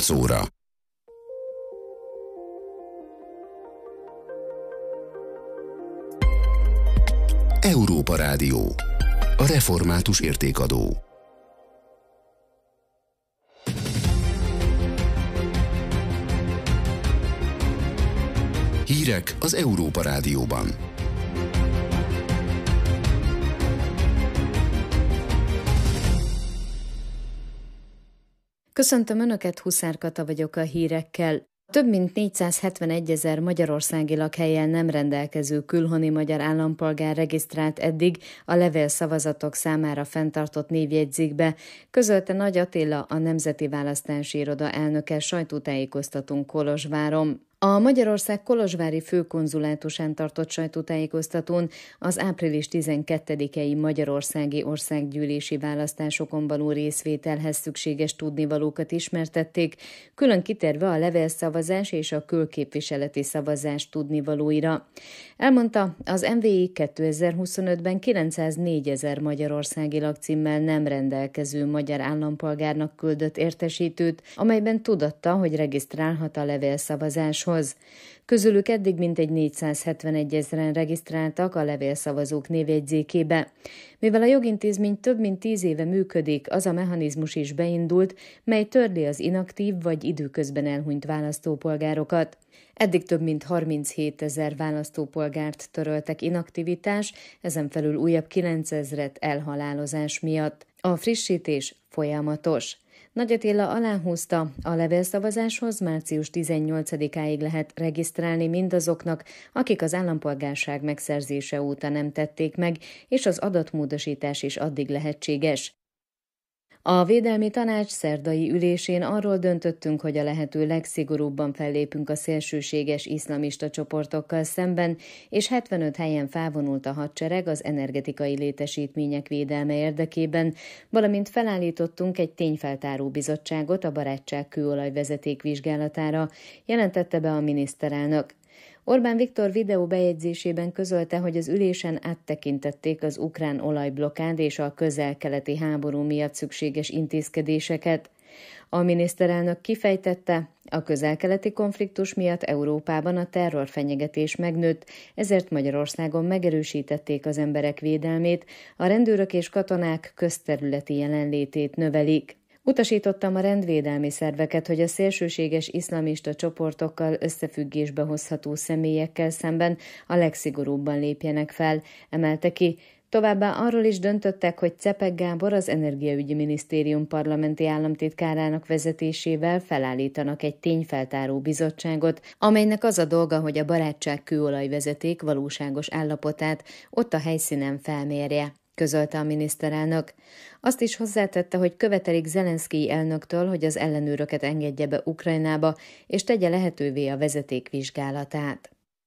18 óra. Európa Rádió. A református értékadó. Hírek az Európa Rádióban. Köszöntöm Önöket, Huszár Kata vagyok a hírekkel. Több mint 471 000 magyarországi lakhellyel nem rendelkező külhoni magyar állampolgár regisztrált eddig a levélszavazatok számára fenntartott névjegyzékbe, közölte Nagy Attila, a Nemzeti Választási Iroda elnöke sajtótájékoztatón Kolozsváron. A Magyarország kolozsvári főkonzulátusán tartott sajtótájékoztatón az április 12-i magyarországi országgyűlési választásokon való részvételhez szükséges tudnivalókat ismertették, külön kitérve a levélszavazás és a külképviseleti szavazás tudnivalóira. Elmondta, az MVI 2025-ben 904 000 magyarországi lakcímmel nem rendelkező magyar állampolgárnak küldött értesítőt, amelyben tudatta, hogy regisztrálhat a levélszavazáshoz. Közülük eddig mintegy 471 000-en regisztráltak a levélszavazók névjegyzékébe. Mivel a jogintézmény több mint 10 éve működik, az a mechanizmus is beindult, mely törli az inaktív vagy időközben elhunyt választópolgárokat. Eddig több mint 37 000 választópolgárt töröltek inaktivitás, ezen felül újabb 9 000-et elhalálozás miatt. A frissítés folyamatos. Nagy Attila aláhúzta, a levélszavazáshoz március 18-áig lehet regisztrálni mindazoknak, akik az állampolgárság megszerzése óta nem tették meg, és az adatmódosítás is addig lehetséges. A Védelmi Tanács szerdai ülésén arról döntöttünk, hogy a lehető legszigorúbban fellépünk a szélsőséges iszlamista csoportokkal szemben, és 75 helyen felvonult a hadsereg az energetikai létesítmények védelme érdekében, valamint felállítottunk egy tényfeltáró bizottságot a barátság kőolajvezeték vizsgálatára, jelentette be a miniszterelnök. Orbán Viktor videó bejegyzésében közölte, hogy az ülésen áttekintették az ukrán olajblokkád és a közel-keleti háború miatt szükséges intézkedéseket. A miniszterelnök kifejtette, a közel-keleti konfliktus miatt Európában a terrorfenyegetés megnőtt, ezért Magyarországon megerősítették az emberek védelmét, a rendőrök és katonák közterületi jelenlétét növelik. Utasítottam a rendvédelmi szerveket, hogy a szélsőséges iszlamista csoportokkal összefüggésbe hozható személyekkel szemben a legszigorúbban lépjenek fel, emelte ki. Továbbá arról is döntöttek, hogy Czepek Gábor, az Energiaügyi Minisztérium parlamenti államtitkárának vezetésével felállítanak egy tényfeltáró bizottságot, amelynek az a dolga, hogy a barátság kőolajvezeték valóságos állapotát ott a helyszínen felmérje, közölte a miniszterelnök. Azt is hozzátette, hogy követelik Zelenszkij elnöktől, hogy az ellenőröket engedje be Ukrajnába, és tegye lehetővé a vezeték vizsgálatát.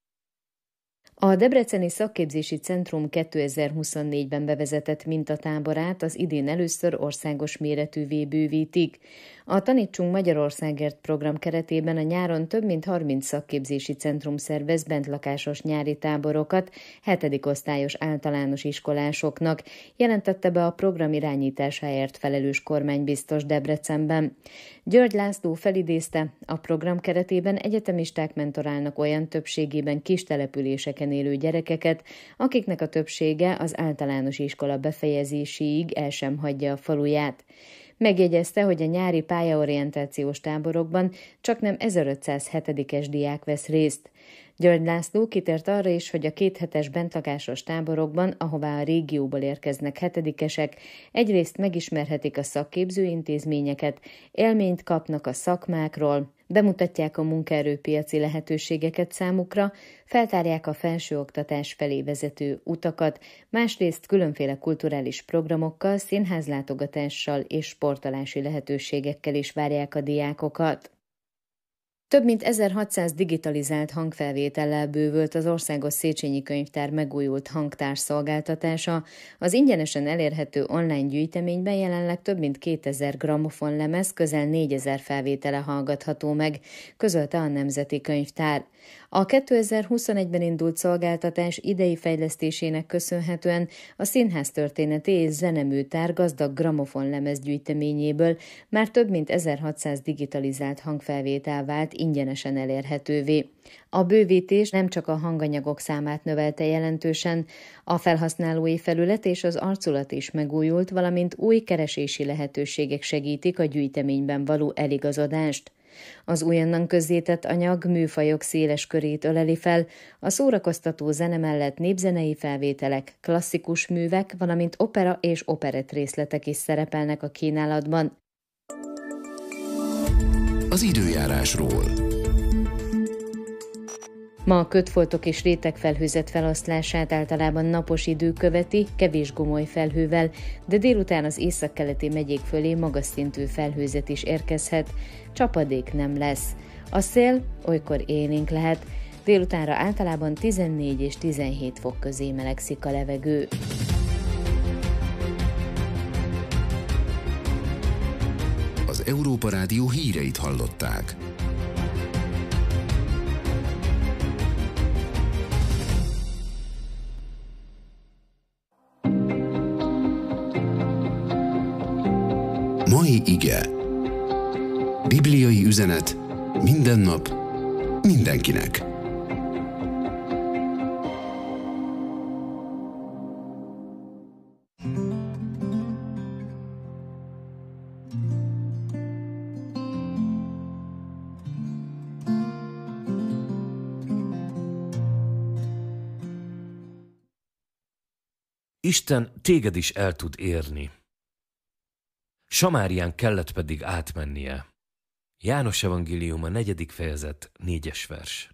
A Debreceni Szakképzési Centrum 2024-ben bevezetett mintatáborát az idén először országos méretűvé bővítik. A Tanítsunk Magyarországért program keretében a nyáron több mint 30 szakképzési centrum szervez bentlakásos nyári táborokat 7. osztályos általános iskolásoknak, jelentette be a program irányításáért felelős kormánybiztos Debrecenben. György László felidézte, a program keretében egyetemisták mentorálnak olyan többségében kis településeken élő gyerekeket, akiknek a többsége az általános iskola befejezéséig el sem hagyja a faluját. Megjegyezte, hogy a nyári pályaorientációs táborokban csaknem 1507-es diák vesz részt. György László kitért arra is, hogy a 2 hetes bentlakásos táborokban, ahová a régióból érkeznek hetedikesek, egyrészt megismerhetik a szakképző intézményeket, élményt kapnak a szakmákról, bemutatják a munkaerőpiaci lehetőségeket számukra, feltárják a felsőoktatás felé vezető utakat, másrészt különféle kulturális programokkal, színházlátogatással és sportolási lehetőségekkel is várják a diákokat. Több mint 1600 digitalizált hangfelvétellel bővült az Országos Széchenyi Könyvtár megújult hangtárszolgáltatása. Az ingyenesen elérhető online gyűjteményben jelenleg több mint 2000 gramofonlemez, közel 4000 felvétele hallgatható meg, közölte a Nemzeti Könyvtár. A 2021-ben indult szolgáltatás idei fejlesztésének köszönhetően a színház történeti és zeneműtár gazdag gramofonlemez gyűjteményéből már több mint 1600 digitalizált hangfelvétel vált ingyenesen elérhetővé. A bővítés nem csak a hanganyagok számát növelte jelentősen, a felhasználói felület és az arculat is megújult, valamint új keresési lehetőségek segítik a gyűjteményben való eligazodást. Az újonnan közzétett anyag műfajok széles körét öleli fel, a szórakoztató zene mellett népzenei felvételek, klasszikus művek, valamint opera és operett részletek is szerepelnek a kínálatban. Az időjárásról. Ma a kötfoltok és rétegfelhőzet feloszlását általában napos idő követi, kevés gomoly felhővel, de délután az északkeleti megyék fölé magas szintű felhőzet is érkezhet, csapadék nem lesz. A szél olykor élénk lehet, délutánra általában 14 és 17 fok közé melegszik a levegő. Az Európa Rádió híreit hallották. Mai ige. Bibliai üzenet minden nap, mindenkinek. Isten téged is el tud érni. Samárián kellett pedig átmennie. János evangéliuma 4. fejezet 4. vers.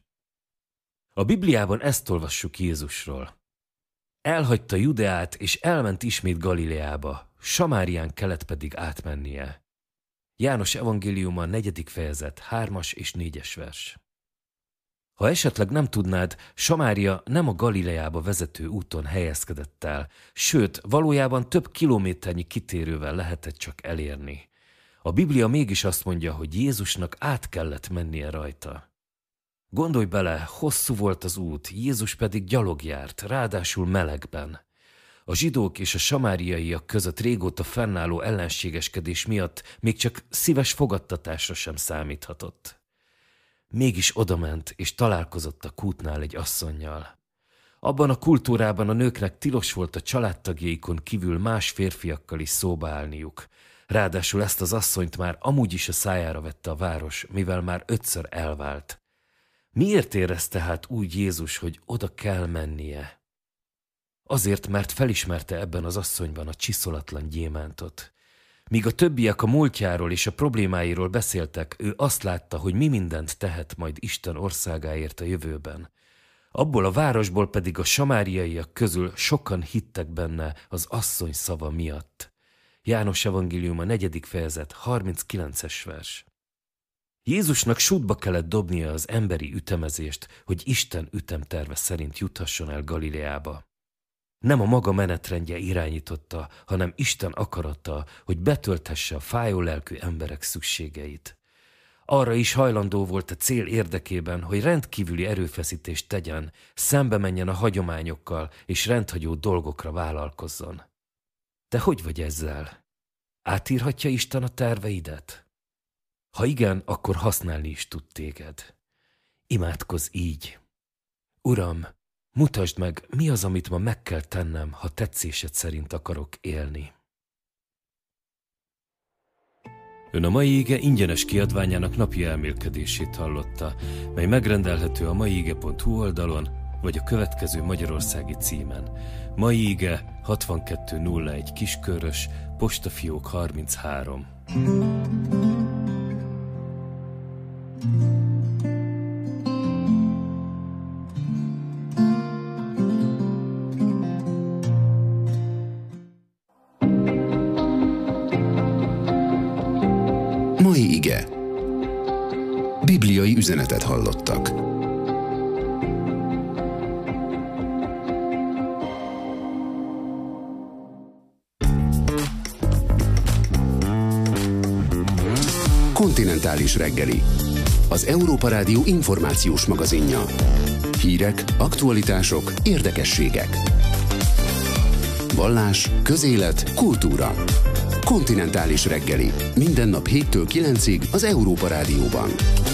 A Bibliában ezt olvassuk Jézusról. Elhagyta Judeát, és elment ismét Galileába, Samárián kellett pedig átmennie. János evangéliuma 4. fejezet 3. és 4. vers. Ha esetleg nem tudnád, Samária nem a Galileába vezető úton helyezkedett el, sőt, valójában több kilométernyi kitérővel lehetett csak elérni. A Biblia mégis azt mondja, hogy Jézusnak át kellett mennie rajta. Gondolj bele, hosszú volt az út, Jézus pedig gyalog járt, ráadásul melegben. A zsidók és a samáriaiak között régóta fennálló ellenségeskedés miatt még csak szíves fogadtatásra sem számíthatott. Mégis odament és találkozott a kútnál egy asszonnyal. Abban a kultúrában a nőknek tilos volt a családtagjaikon kívül más férfiakkal is szóba állniuk. Ráadásul ezt az asszonyt már amúgy is a szájára vette a város, mivel már 5-ször elvált. Miért érezte hát úgy Jézus, hogy oda kell mennie? Azért, mert felismerte ebben az asszonyban a csiszolatlan gyémántot. Míg a többiek a múltjáról és a problémáiról beszéltek, ő azt látta, hogy mi mindent tehet majd Isten országáért a jövőben. Abból a városból pedig a samáriaiak közül sokan hittek benne az asszony szava miatt. János evangéliuma 4. fejezet 39. vers. Jézusnak sútba kellett dobnia az emberi ütemezést, hogy Isten ütemterve szerint juthasson el Galileába. Nem a maga menetrendje irányította, hanem Isten akarata, hogy betölthesse a fájó lelkű emberek szükségeit. Arra is hajlandó volt a cél érdekében, hogy rendkívüli erőfeszítést tegyen, szembe menjen a hagyományokkal és rendhagyó dolgokra vállalkozzon. Te hogy vagy ezzel? Átírhatja Isten a terveidet? Ha igen, akkor használni is tud téged. Imádkozz így. Uram, mutasd meg, mi az, amit ma meg kell tennem, ha tetszésed szerint akarok élni. Ön a mai ige ingyenes kiadványának napi elmélkedését hallotta, mely megrendelhető a maiige.hu oldalon, vagy a következő magyarországi címen. Mai ige 6201 Kiskörös, postafiók 33. Mai ige. Bibliai üzenetet hallottak. Kontinentális reggeli. az Európa Rádió információs magazinja. Hírek, aktualitások, érdekességek. Vallás, közélet, kultúra. Kontinentális reggeli. Minden nap 7-től 9-ig az Európa Rádióban.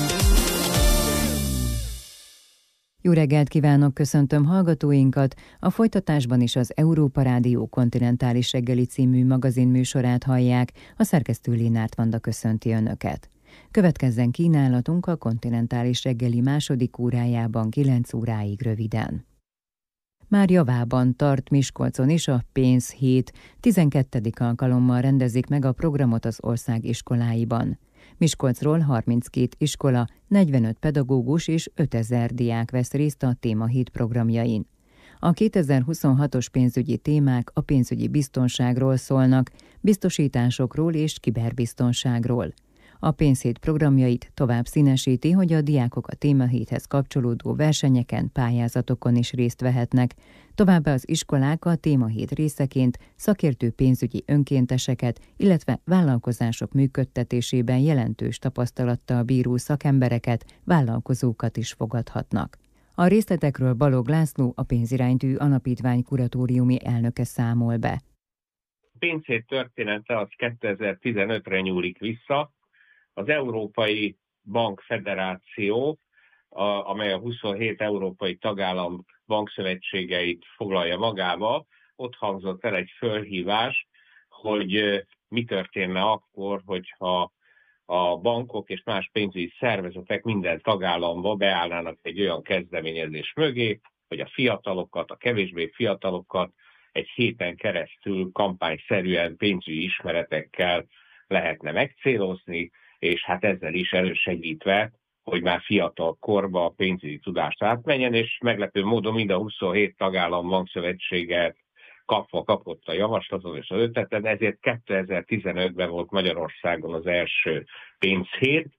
Jó reggelt kívánok, köszöntöm hallgatóinkat! A folytatásban is az Európa Rádió Kontinentális reggeli című magazinműsorát hallják, a szerkesztő Lénárt Vanda köszönti Önöket. Következzen kínálatunk a Kontinentális reggeli második órájában 9 óráig röviden. Már javában tart Miskolcon is a Pénzhét, 12. alkalommal rendezik meg a programot az ország iskoláiban. Miskolcról 32 iskola, 45 pedagógus és 5000 diák vesz részt a Témahét programjain. A 2026-os pénzügyi témák a pénzügyi biztonságról szólnak, biztosításokról és kiberbiztonságról. A Pénzhét programjait tovább színesíti, hogy a diákok a Témahéthez kapcsolódó versenyeken, pályázatokon is részt vehetnek. Továbbá az iskolák a Témahét részeként szakértő pénzügyi önkénteseket, illetve vállalkozások működtetésében jelentős tapasztalattal bíró szakembereket, vállalkozókat is fogadhatnak. A részletekről Balog László, a Pénziránytű Alapítvány kuratóriumi elnöke számol be. A Pénzhét története az 2015-re nyúlik vissza. Az Európai Bankfederáció, amely a 27 európai tagállam bankszövetségeit foglalja magába, ott hangzott el egy fölhívás, hogy mi történne akkor, hogyha a bankok és más pénzügyi szervezetek minden tagállamba beállnának egy olyan kezdeményezés mögé, hogy a fiatalokat, a kevésbé fiatalokat egy héten keresztül kampányszerűen pénzügyi ismeretekkel lehetne megcélozni, és hát ezzel is elősegítve, hogy már fiatal korban a pénzügyi tudást átmenjen, és meglepő módon mind a 27 tagállam bankszövetsége kapott a javaslatot és az ötletet, ezért 2015-ben volt Magyarországon az első Pénzhét.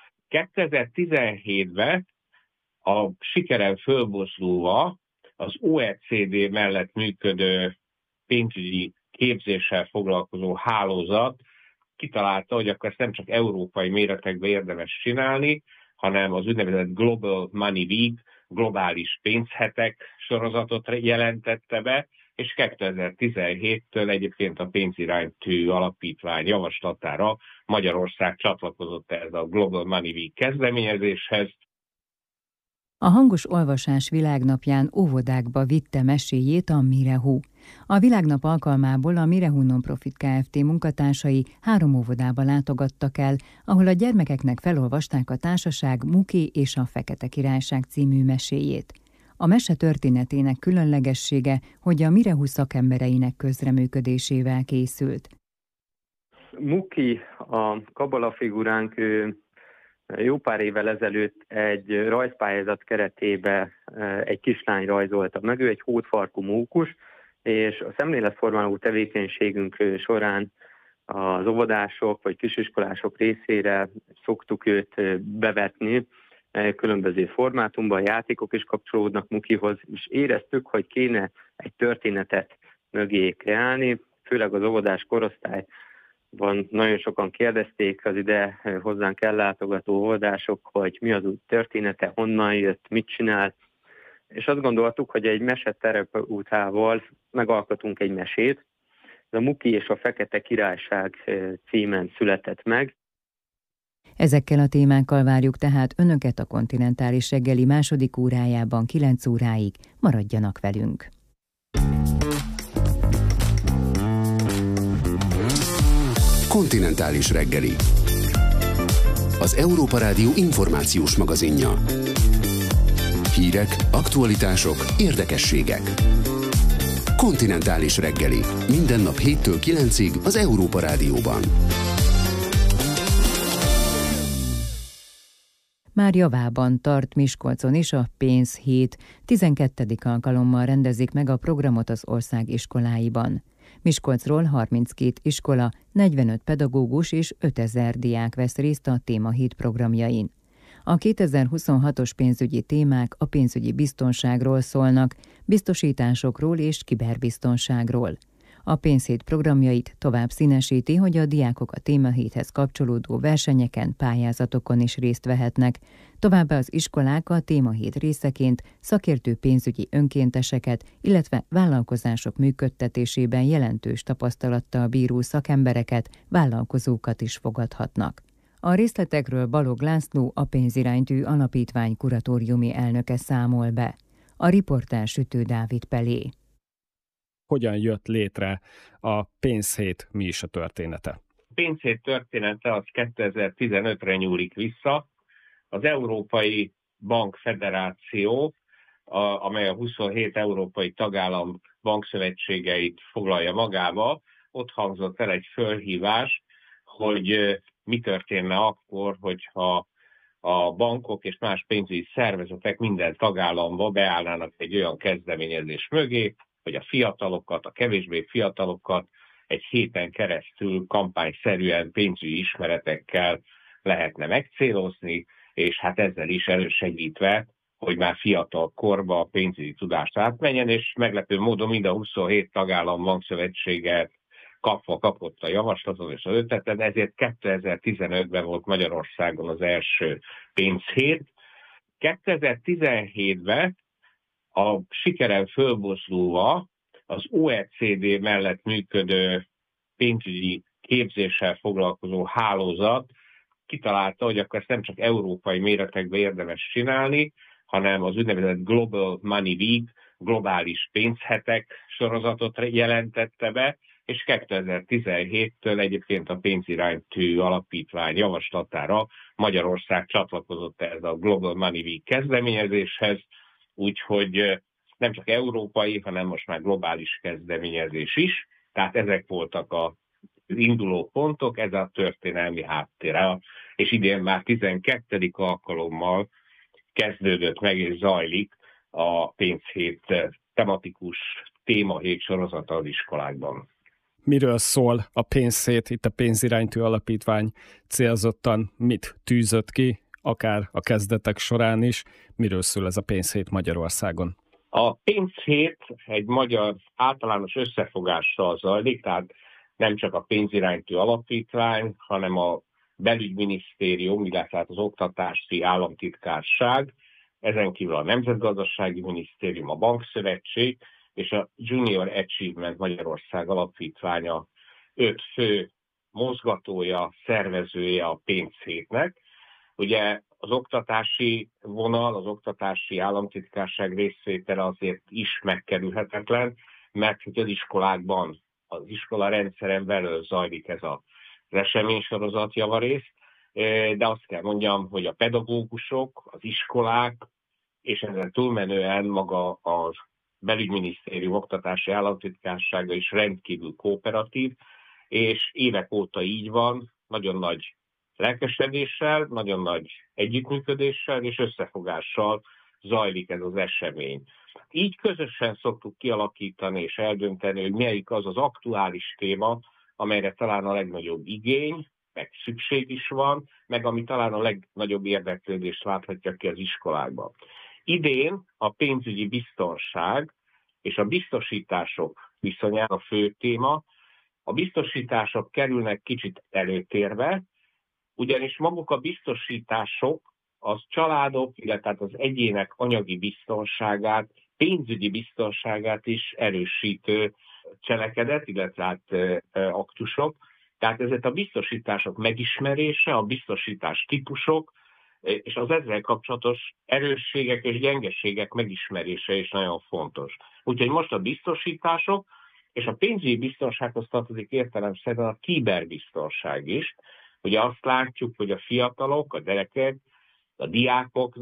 2017-ben a sikeren fölbuzdulva az OECD mellett működő pénzügyi képzéssel foglalkozó hálózat kitalálta, hogy akkor ezt nem csak európai méretekben érdemes csinálni, hanem az úgynevezett Global Money Week, globális pénzhetek sorozatot jelentette be, és 2017-től egyébként a Pénziránytű Alapítvány javaslatára Magyarország csatlakozott ehhez a Global Money Week kezdeményezéshez. A hangos olvasás világnapján óvodákba vitte meséjét a Mirehu. A világnap alkalmából a Mirehu Nonprofit Kft. Munkatársai 3 óvodába látogattak el, ahol a gyermekeknek felolvasták a Társaság Muki és a Fekete Királyság című meséjét. A mese történetének különlegessége, hogy a Mirehu szakembereinek közreműködésével készült. Muki, a kabala figuránk, jó pár évvel ezelőtt egy rajzpályázat keretében egy kislány rajzolta meg, ő egy hódfarkú mókus, és a szemléletformáló tevékenységünk során az óvodások vagy kisiskolások részére szoktuk őt bevetni különböző formátumban, játékok is kapcsolódnak Mukihoz, és éreztük, hogy kéne egy történetet mögé kreálni, főleg az óvodás korosztály. Nagyon sokan kérdezték az ide hozzánk ellátogató óvodások, hogy mi az új története, honnan jött, mit csinál, és azt gondoltuk, hogy egy meseterapeutával megalkotunk egy mesét. Ez a Muki és a Fekete Királyság címen született meg. Ezekkel a témákkal várjuk tehát Önöket a Kontinentális reggeli második órájában 9 óráig. Maradjanak velünk! Kontinentális reggeli. Az Európa Rádió információs magazinja. Hírek, aktualitások, érdekességek. Kontinentális reggeli. Minden nap 7-től 9-ig az Európa Rádióban. Már javában tart Miskolcon is a Pénzhét, 12. alkalommal rendezik meg a programot az ország iskoláiban. Miskolcról 32 iskola, 45 pedagógus és 5000 diák vesz részt a Témahét programjain. A 2026-os pénzügyi témák a pénzügyi biztonságról szólnak, biztosításokról és kiberbiztonságról. A pénzhét programjait tovább színesíti, hogy a diákok a témahéthez kapcsolódó versenyeken, pályázatokon is részt vehetnek. Továbbá az iskolák a témahét részeként szakértő pénzügyi önkénteseket, illetve vállalkozások működtetésében jelentős tapasztalattal bíró szakembereket, vállalkozókat is fogadhatnak. A részletekről Balogh László, a Pénziránytű Alapítvány kuratóriumi elnöke számol be. A riportár Sütő Dávid Pelé. Hogyan jött létre a pénzhét, mi is a története? A pénzhét története az 2015-re nyúlik vissza. Az Európai Bank Federáció, amely a 27 európai tagállam bankszövetségeit foglalja magába, ott hangzott el egy fölhívás, hogy mi történne akkor, hogyha a bankok és más pénzügyi szervezetek minden tagállamba beállnának egy olyan kezdeményezés mögé, hogy a fiatalokat, a kevésbé fiatalokat egy héten keresztül kampányszerűen pénzügyi ismeretekkel lehetne megcélozni, és hát ezzel is elősegítve, hogy már fiatal korban a pénzügyi tudást átmenjen, és meglepő módon mind a 27 tagállam bankszövetsége kapott a javaslatot és az ötletet, ezért 2015-ben volt Magyarországon az első pénzhét. 2017-ben a sikeren fölbozdulva az OECD mellett működő pénzügyi képzéssel foglalkozó hálózat kitalálta, hogy akkor ezt nem csak európai méretekben érdemes csinálni, hanem az úgynevezett Global Money Week, globális pénzhetek sorozatot jelentette be, és 2017-től egyébként a Pénziránytű Alapítvány javaslatára Magyarország csatlakozott ehhez a Global Money Week kezdeményezéshez, úgyhogy nem csak európai, hanem most már globális kezdeményezés is. Tehát ezek voltak az induló pontok, ez a történelmi háttérre. És idén már 12. alkalommal kezdődött meg és zajlik a pénzhét tematikus témahét sorozata az iskolákban. Miről szól a pénzhét, itt a Pénziránytű Alapítvány célzottan mit tűzött ki, akár a kezdetek során is, miről szól ez a pénzhét Magyarországon? A pénzhét egy magyar általános összefogással zajlik, tehát nem csak a Pénziránytű Alapítvány, hanem a Belügyminisztérium, illetve az Oktatási Államtitkárság, ezen kívül a Nemzetgazdasági Minisztérium, a Bankszövetség és a Junior Achievement Magyarország Alapítványa 5 fő mozgatója, szervezője a pénzhétnek. Ugye az oktatási vonal, az Oktatási Államtitkárság részvétele azért is megkerülhetetlen, mert hogy az iskolákban, az iskola rendszeren belül zajlik ez az eseménysorozat javarészt, de azt kell mondjam, hogy a pedagógusok, az iskolák, és ezen túlmenően maga az Belügyminisztérium Oktatási Államtitkársága is rendkívül kooperatív, és évek óta így van, nagyon nagy lelkesedéssel, nagyon nagy együttműködéssel és összefogással zajlik ez az esemény. Így közösen szoktuk kialakítani és eldönteni, hogy melyik az az aktuális téma, amelyre talán a legnagyobb igény, meg szükség is van, meg ami talán a legnagyobb érdeklődést láthatja ki az iskolákban. Idén a pénzügyi biztonság és a biztosítások viszonyán a fő téma. A biztosítások kerülnek kicsit előtérbe, ugyanis maguk a biztosítások az családok, illetve az egyének anyagi biztonságát, pénzügyi biztonságát is erősítő cselekedet, illetve aktusok. Tehát ezért a biztosítások megismerése, a biztosítás típusok, és az ezzel kapcsolatos erősségek és gyengeségek megismerése is nagyon fontos. Úgyhogy most a biztosítások és a pénzügyi biztonsághoz tartozik értelemszerűen a kiberbiztonság is. Ugye azt látjuk, hogy a fiatalok, a gyerekek, a diákok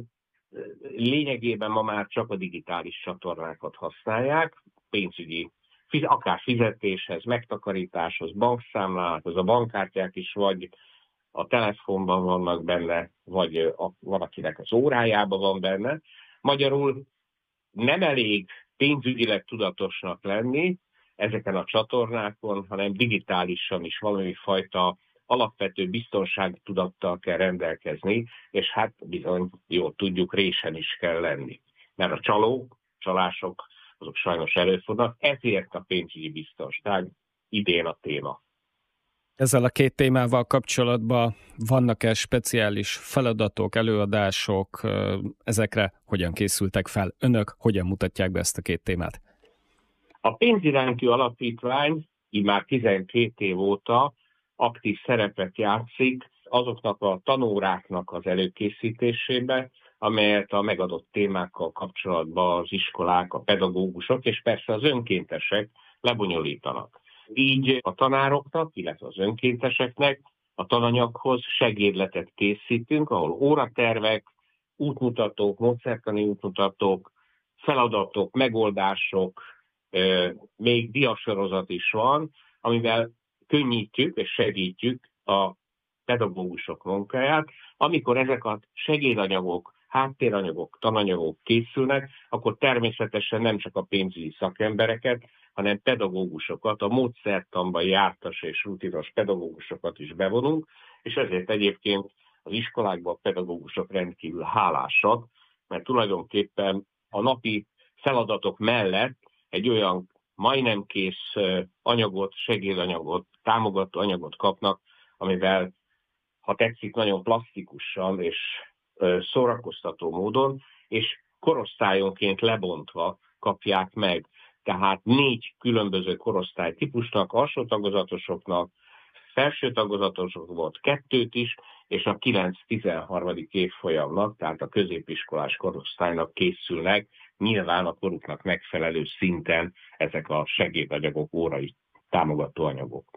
lényegében ma már csak a digitális csatornákat használják, pénzügyi, akár fizetéshez, megtakarításhoz, bankszámlához, a bankkártyák is vagy a telefonban vannak benne, vagy valakinek az órájában van benne. Magyarul nem elég pénzügyileg tudatosnak lenni ezeken a csatornákon, hanem digitálisan is valami fajta alapvető biztonságtudattal kell rendelkezni, és hát bizony, jól tudjuk, résen is kell lenni. Mert a csalások azok sajnos előfordulnak, ezért a pénzügyi biztonság idén a téma. Ezzel a két témával kapcsolatban vannak-e speciális feladatok, előadások, ezekre hogyan készültek fel önök, hogyan mutatják be ezt a két témát? A Pénziránytű Alapítvány immár 12 év óta aktív szerepet játszik azoknak a tanóráknak az előkészítésébe, amelyet a megadott témákkal kapcsolatban az iskolák, a pedagógusok és persze az önkéntesek lebonyolítanak. Így a tanároknak, illetve az önkénteseknek a tananyaghoz segédletet készítünk, ahol óratervek, útmutatók, módszertani útmutatók, feladatok, megoldások, még diasorozat is van, amivel könnyítjük és segítjük a pedagógusok munkáját. Amikor ezek a segédanyagok, háttéranyagok, tananyagok készülnek, akkor természetesen nem csak a pénzügyi szakembereket, hanem pedagógusokat, a módszertanban jártas és rutinos pedagógusokat is bevonunk, és ezért egyébként az iskolákban a pedagógusok rendkívül hálásak, mert tulajdonképpen a napi feladatok mellett egy olyan majdnem kész anyagot, segédanyagot, támogató anyagot kapnak, amivel, ha tetszik, nagyon plastikusan és szórakoztató módon, és korosztályonként lebontva kapják meg. Tehát 4 különböző korosztálytípusnak, alsó tagozatosoknak, felső tagozatosoknak 2 is, és a 9-13. évfolyamnak, tehát a középiskolás korosztálynak készülnek, nyilván a koruknak megfelelő szinten ezek a segédanyagok, órai támogató anyagok.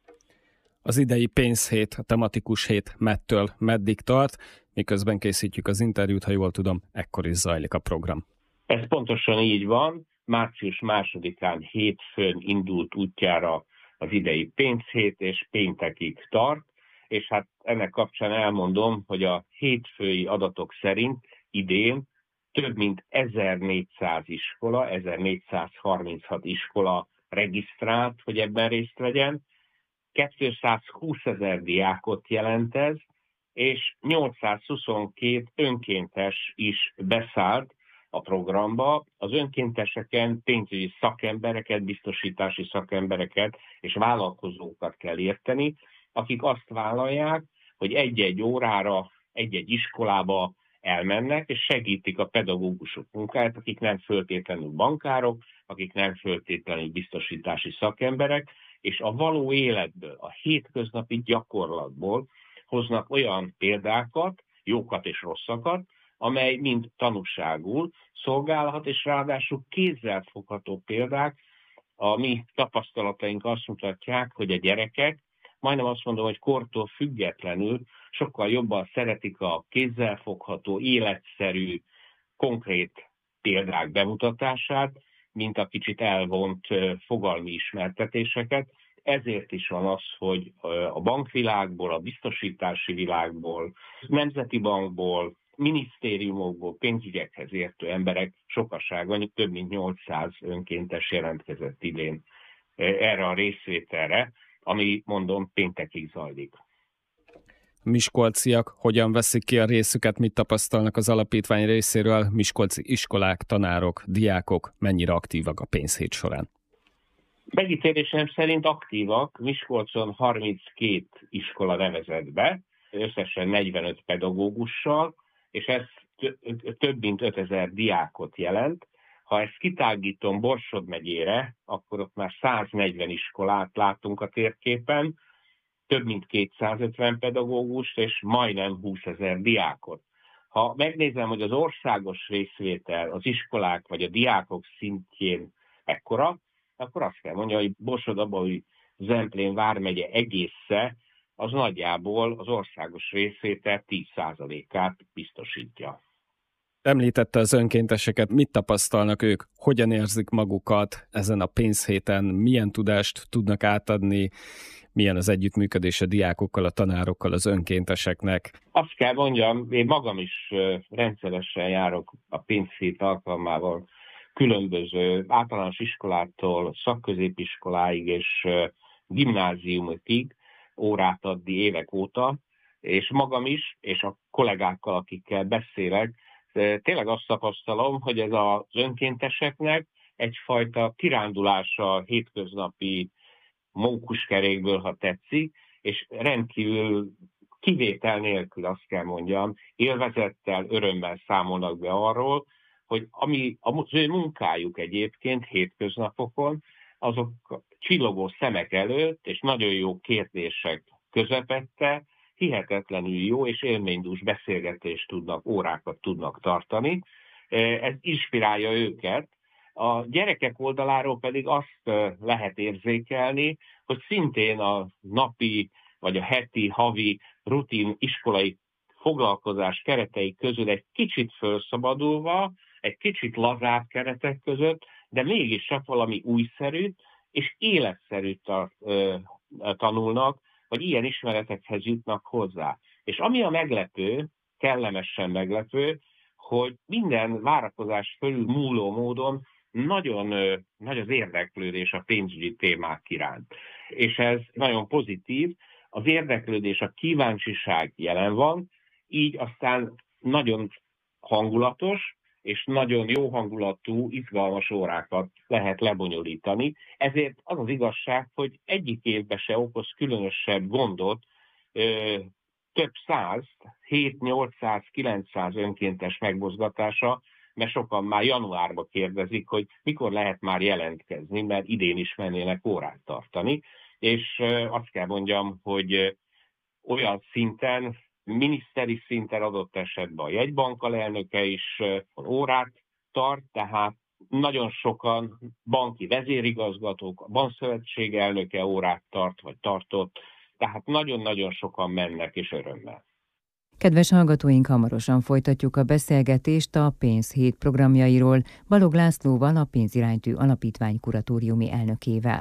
Az idei pénzhét, a tematikus hét mettől meddig tart, miközben készítjük az interjút, ha jól tudom, ekkor is zajlik a program. Ez pontosan így van. Március 2-án hétfőn indult útjára az idei pénzhét, és péntekig tart, és hát ennek kapcsán elmondom, hogy a hétfői adatok szerint idén több mint 1400 iskola, 1436 iskola regisztrált, hogy ebben részt vegyen, 220 000 diákot jelent ez, és 822 önkéntes is beszállt a programba. Az önkénteseken pénzügyi szakembereket, biztosítási szakembereket és vállalkozókat kell érteni, akik azt vállalják, hogy egy-egy órára, egy-egy iskolába elmennek, és segítik a pedagógusok munkáját, akik nem föltétlenül bankárok, akik nem föltétlenül biztosítási szakemberek, és a való életből, a hétköznapi gyakorlatból hoznak olyan példákat, jókat és rosszakat, amely mind tanúságul szolgálhat, és ráadásul kézzelfogható példák. A mi tapasztalataink azt mutatják, hogy a gyerekek, majdnem azt mondom, hogy kortól függetlenül sokkal jobban szeretik a kézzelfogható, életszerű, konkrét példák bemutatását, mint a kicsit elvont fogalmi ismertetéseket. Ezért is van az, hogy a bankvilágból, a biztosítási világból, nemzeti bankból, minisztériumokból, pénzügyekhez értő emberek sokasága, több mint 800 önkéntes jelentkezett idén erre a részvételre, ami, mondom, péntekig zajlik. Miskolciak hogyan veszik ki a részüket, mit tapasztalnak az alapítvány részéről, miskolci iskolák, tanárok, diákok mennyire aktívak a pénzhét során? Megítélésem szerint aktívak. Miskolcon 32 iskola nevezett be, összesen 45 pedagógussal, és ez több mint 5000 diákot jelent. Ha ezt kitágítom Borsod megyére, akkor ott már 140 iskolát látunk a térképen, több mint 250 pedagógust és majdnem 20 000 diákot. Ha megnézem, hogy az országos részvétel az iskolák vagy a diákok szintjén ekkora, akkor azt kell mondani, hogy Borsod-Abaúj-Zemplén vármegye egésze az nagyjából az országos részvétel 10%-át biztosítja. Említette az önkénteseket, mit tapasztalnak ők, hogyan érzik magukat ezen a pénzhéten, milyen tudást tudnak átadni, milyen az együttműködés a diákokkal, a tanárokkal, az önkénteseknek? Azt kell mondjam, én magam is rendszeresen járok a pénzhét alkalmával különböző általános iskolától szakközépiskoláig és gimnáziumokig órát adni évek óta, és magam is, és a kollégákkal, akikkel beszélek, tényleg azt tapasztalom, hogy ez az önkénteseknek egyfajta kirándulása hétköznapi mókuskerékből, ha tetszik, és rendkívül kivétel nélkül, azt kell mondjam, élvezettel, örömmel számolnak be arról, hogy az ő munkájuk egyébként hétköznapokon, azok csillogó szemek előtt, és nagyon jó kérdések közepette, hihetetlenül jó és élménydús beszélgetést órákat tudnak tartani. Ez inspirálja őket. A gyerekek oldaláról pedig azt lehet érzékelni, hogy szintén a napi vagy a heti, havi rutin iskolai foglalkozás keretei közül egy kicsit felszabadulva, egy kicsit lazább keretek között, de mégis csak valami újszerűt és életszerűt tanulnak, vagy ilyen ismeretekhez jutnak hozzá. És ami a meglepő, kellemesen meglepő, hogy minden várakozás fölül múló módon nagyon nagy az érdeklődés a pénzügyi témák iránt. És ez nagyon pozitív, az érdeklődés, a kíváncsiság jelen van, így aztán nagyon hangulatos, és nagyon jó hangulatú, izgalmas órákat lehet lebonyolítani. Ezért az az igazság, hogy egyik évben se okoz különösebb gondot, több száz, 700-800-900 önkéntes megmozgatása, mert sokan már januárban kérdezik, hogy mikor lehet már jelentkezni, mert idén is mennének órát tartani. És azt kell mondjam, hogy olyan szinten, miniszteri szinten adott esetben a jegybank alelnöke is órát tart, tehát nagyon sokan banki vezérigazgatók, a bankszövetség elnöke órát tart, vagy tartott, tehát nagyon-nagyon sokan mennek és örömmel. Kedves hallgatóink, hamarosan folytatjuk a beszélgetést a Pénzhét programjairól Balogh Lászlóval, a Pénziránytű Alapítvány kuratóriumi elnökével.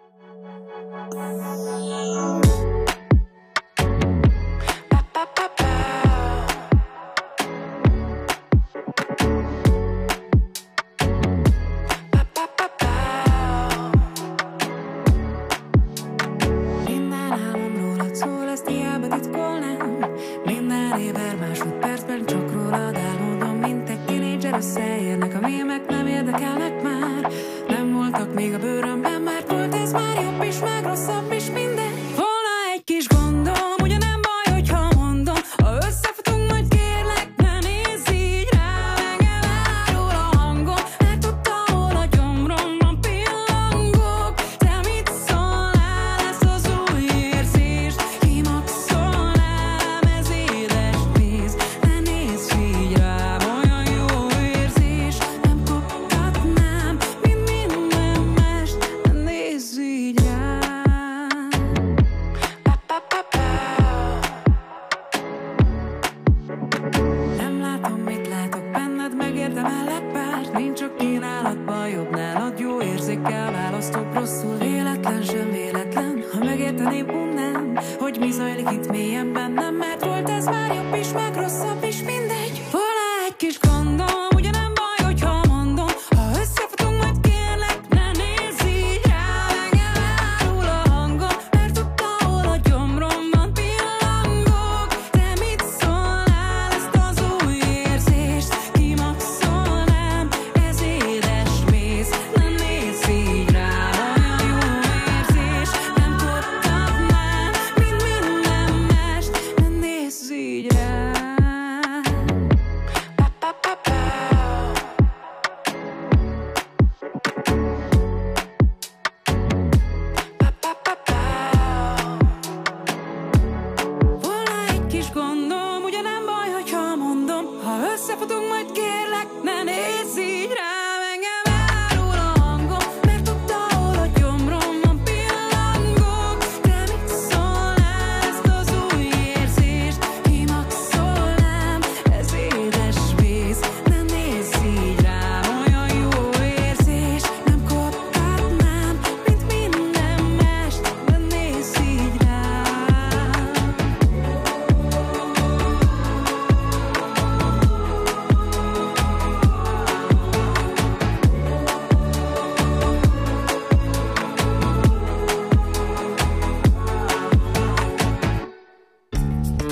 Összeérnek a mémek, nem érdekelnek már. Nem voltak még a bőrömben, mert volt ez már jobb is, meg rosszabb is, minden. Volna egy kis gondom, ugye nem baj, hogyha mondom. Ha összefutunk, majd kérlek, ne nézz így rám. Engem elárul a hangom, mert tudtam, hol a gyomromban pillangok. Te mit szólnál, ez az új érzés? Kimaxolnám, ez édes víz. Ne nézz így rám, olyan jó érzés. Nem koptatnám, mint minden mást. Ne nézz így rám. Nem látom, mit látok benned, megérdemellek párt. Nincs a kínálatban jobb nálad, jó érzékkel választok rosszul. Véletlen sem véletlen, ha megérteném, unnám, hogy mi zajlik itt mélyen bennem, mert volt ez már jobb is, meg rosszabb is, mindegy. Volna egy kis gondom, ugye nem baj, hogyha mondom. Ha összefutunk, majd kérlek, ne nézz így rám. Engem elárul a hangom, mert tudtam, hol a gyomromban pillangok. Te mit szólnál, ezt az új érzést? Kimaxolnám, ez édes méz. Ne nézz így rám, olyan jó érzés. Nem koptatnám, mint minden mást. Ne nézz így rám. Volna egy kis gondom, ugye nem baj, hogyha mondom. Ha összefutunk, majd kérlek, ne nézz így rám. Engem elárul a hangom, mert tudta, hol a gyomromban pillangok. Te mit szólnál, ezt az új érzést? Kimaxolnám, ez édes víz. Ne nézz így rám, olyan jó érzés. Nem koptatnám, mint minden mást. Ne nézz így rám.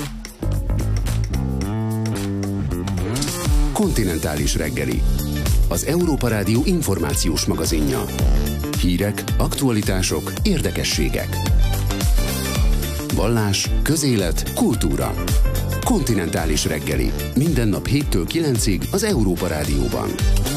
Kontinentális reggeli. az Európa Rádió információs magazinja. Hírek, aktualitások, érdekességek. Vallás, közélet, kultúra. Kontinentális reggeli. Minden nap 7-től 9-ig az Európa Rádióban.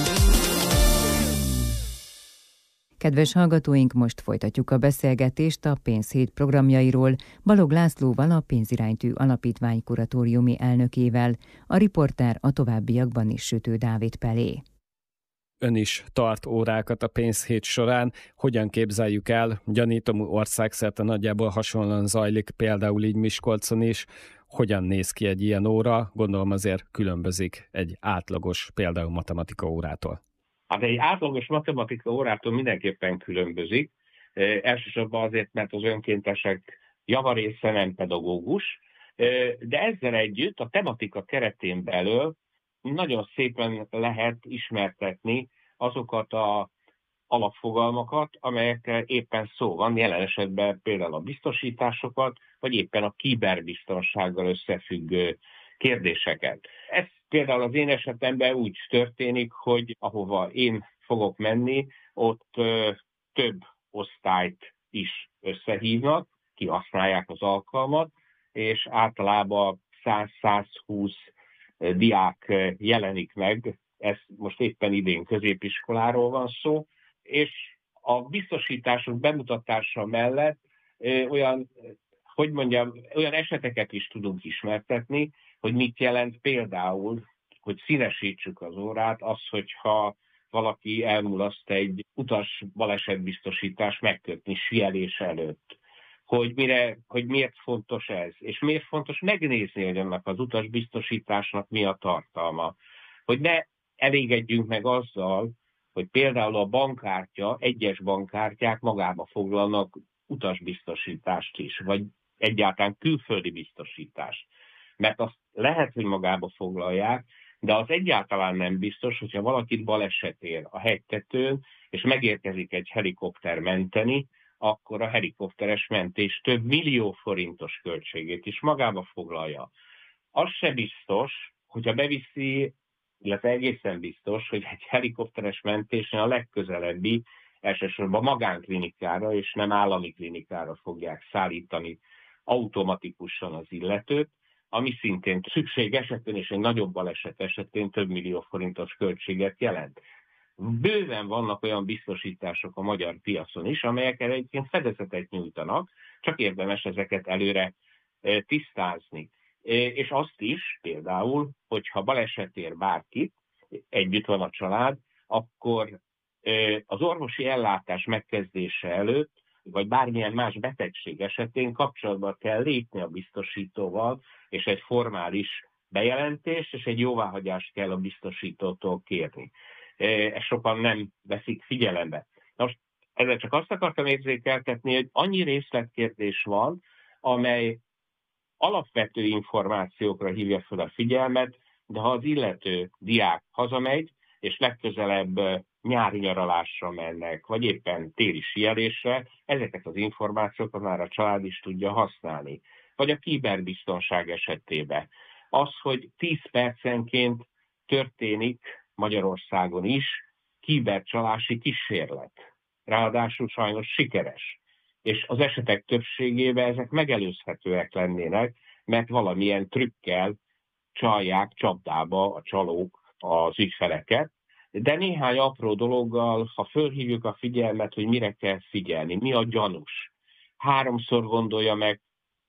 Kedves hallgatóink, most folytatjuk a beszélgetést a Pénzhét programjairól Balog Lászlóval, a Pénziránytű Alapítvány kuratóriumi elnökével, a riporter a továbbiakban is Sütő Dávid Pelé. Ön is tart órákat a Pénzhét során. Hogyan képzeljük el? Gyanítom, országszerte nagyjából hasonlóan zajlik, például így Miskolcon is. Hogyan néz ki egy ilyen óra? Gondolom azért különbözik egy átlagos, például matematika órától. Hát egy átlagos matematika órától mindenképpen különbözik. Elsősorban azért, mert az önkéntesek javarésze nem pedagógus, de ezzel együtt a tematika keretén belül nagyon szépen lehet ismertetni azokat az alapfogalmakat, amelyekkel éppen szó van, jelen esetben például a biztosításokat, vagy éppen a kiberbiztonsággal összefüggő kérdéseket. Ez például az én esetemben úgy történik, hogy ahova én fogok menni, ott több osztályt is összehívnak, kihasználják az alkalmat, és általában 100-120 diák jelenik meg, ez most éppen idén középiskoláról van szó, és a biztosítások bemutatása mellett olyan eseteket is tudunk ismertetni, hogy mit jelent például, hogy színesítsük az órát, az, hogyha valaki elmulaszt egy utas balesetbiztosítást megkötni sielés előtt. Hogy miért fontos ez, és miért fontos megnézni, hogy annak az utasbiztosításnak mi a tartalma. Hogy ne elégedjünk meg azzal, hogy például a bankkártya, egyes bankkártyák magába foglalnak utasbiztosítást is, vagy egyáltalán külföldi biztosítást. Mert azt lehet, hogy magába foglalják, de az egyáltalán nem biztos, hogyha valakit baleset ér a hegytetőn, és megérkezik egy helikopter menteni, akkor a helikopteres mentés több millió forintos költségét is magába foglalja. Az se biztos, hogyha beviszi, illetve egészen biztos, hogy egy helikopteres mentésen a legközelebbi, elsősorban magánklinikára és nem állami klinikára fogják szállítani automatikusan az illetőt, ami szintén szükség esetén és egy nagyobb baleset esetén több millió forintos költséget jelent. Bőven vannak olyan biztosítások a magyar piacon is, amelyek egyébként fedezetet nyújtanak, csak érdemes ezeket előre tisztázni. És azt is például, hogyha baleset ér bárkit, együtt van a család, akkor az orvosi ellátás megkezdése előtt, vagy bármilyen más betegség esetén kapcsolatba kell lépni a biztosítóval, és egy formális bejelentést és egy jóváhagyást kell a biztosítótól kérni. Ezt sokan nem veszik figyelembe. Most ezzel csak azt akartam érzékeltetni, hogy annyi részletkérdés van, amely alapvető információkra hívja fel a figyelmet, de ha az illető diák hazamegy, és legközelebb nyári nyaralásra mennek, vagy éppen téli síelésre, ezeket az információkat már a család is tudja használni. Vagy a kiberbiztonság esetében. Az, hogy 10 percenként történik Magyarországon is kibercsalási kísérlet. Ráadásul sajnos sikeres. És az esetek többségében ezek megelőzhetőek lennének, mert valamilyen trükkel csalják csapdába a csalók az ügyfeleket. De néhány apró dologgal, ha fölhívjuk a figyelmet, hogy mire kell figyelni, mi a gyanús. 3-szor gondolja meg,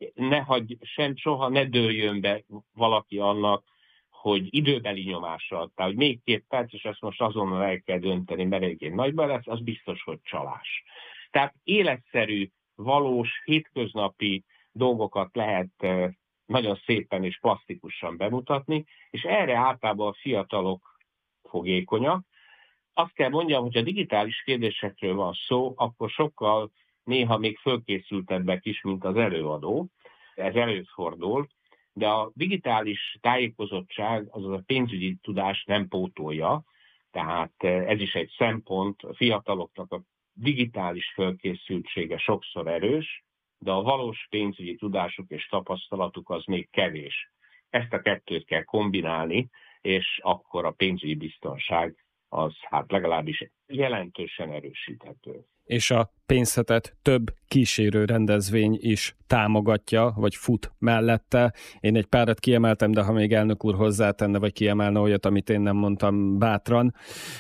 soha ne dőljön be valaki annak, hogy időbeli nyomásra, tehát hogy még 2 perc, és ezt most azonnal el kell dönteni, mert egyébként nagyban lesz, az biztos, hogy csalás. Tehát életszerű, valós, hétköznapi dolgokat lehet nagyon szépen és plastikusan bemutatni, és erre általában a fiatalok fogékonyak. Azt kell mondjam, hogy a digitális kérdésekről van szó, akkor sokkal néha még fölkészültebbek is, mint az előadó. Ez előfordul, de a digitális tájékozottság, azaz a pénzügyi tudás nem pótolja, tehát ez is egy szempont, a fiataloknak a digitális fölkészültsége sokszor erős, de a valós pénzügyi tudásuk és tapasztalatuk az még kevés. Ezt a kettőt kell kombinálni, és akkor a pénzügyi biztonság az hát legalábbis jelentősen erősíthető. És a pénzhetet több kísérő rendezvény is támogatja, vagy fut mellette. Én egy párat kiemeltem, de ha még elnök úr hozzátenne, vagy kiemelne olyat, amit én nem mondtam, bátran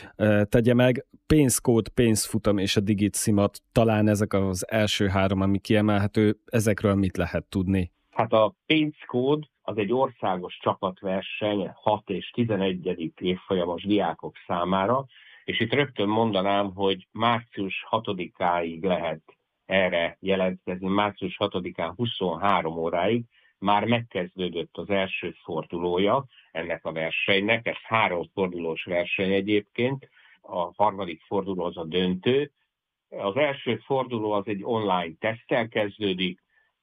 tegye meg. Pénzkód, pénzfutam és a DigitSzimat, talán ezek az első három, ami kiemelhető. Ezekről mit lehet tudni? Hát a pénzkód az egy országos csapatverseny 6 és 11. évfolyamos diákok számára, és itt rögtön mondanám, hogy március 6-áig lehet erre jelentkezni, március 6-án 23 óráig már megkezdődött az első fordulója ennek a versenynek, ez 3 fordulós verseny egyébként, a harmadik forduló az a döntő. Az első forduló az egy online teszttel kezdődik,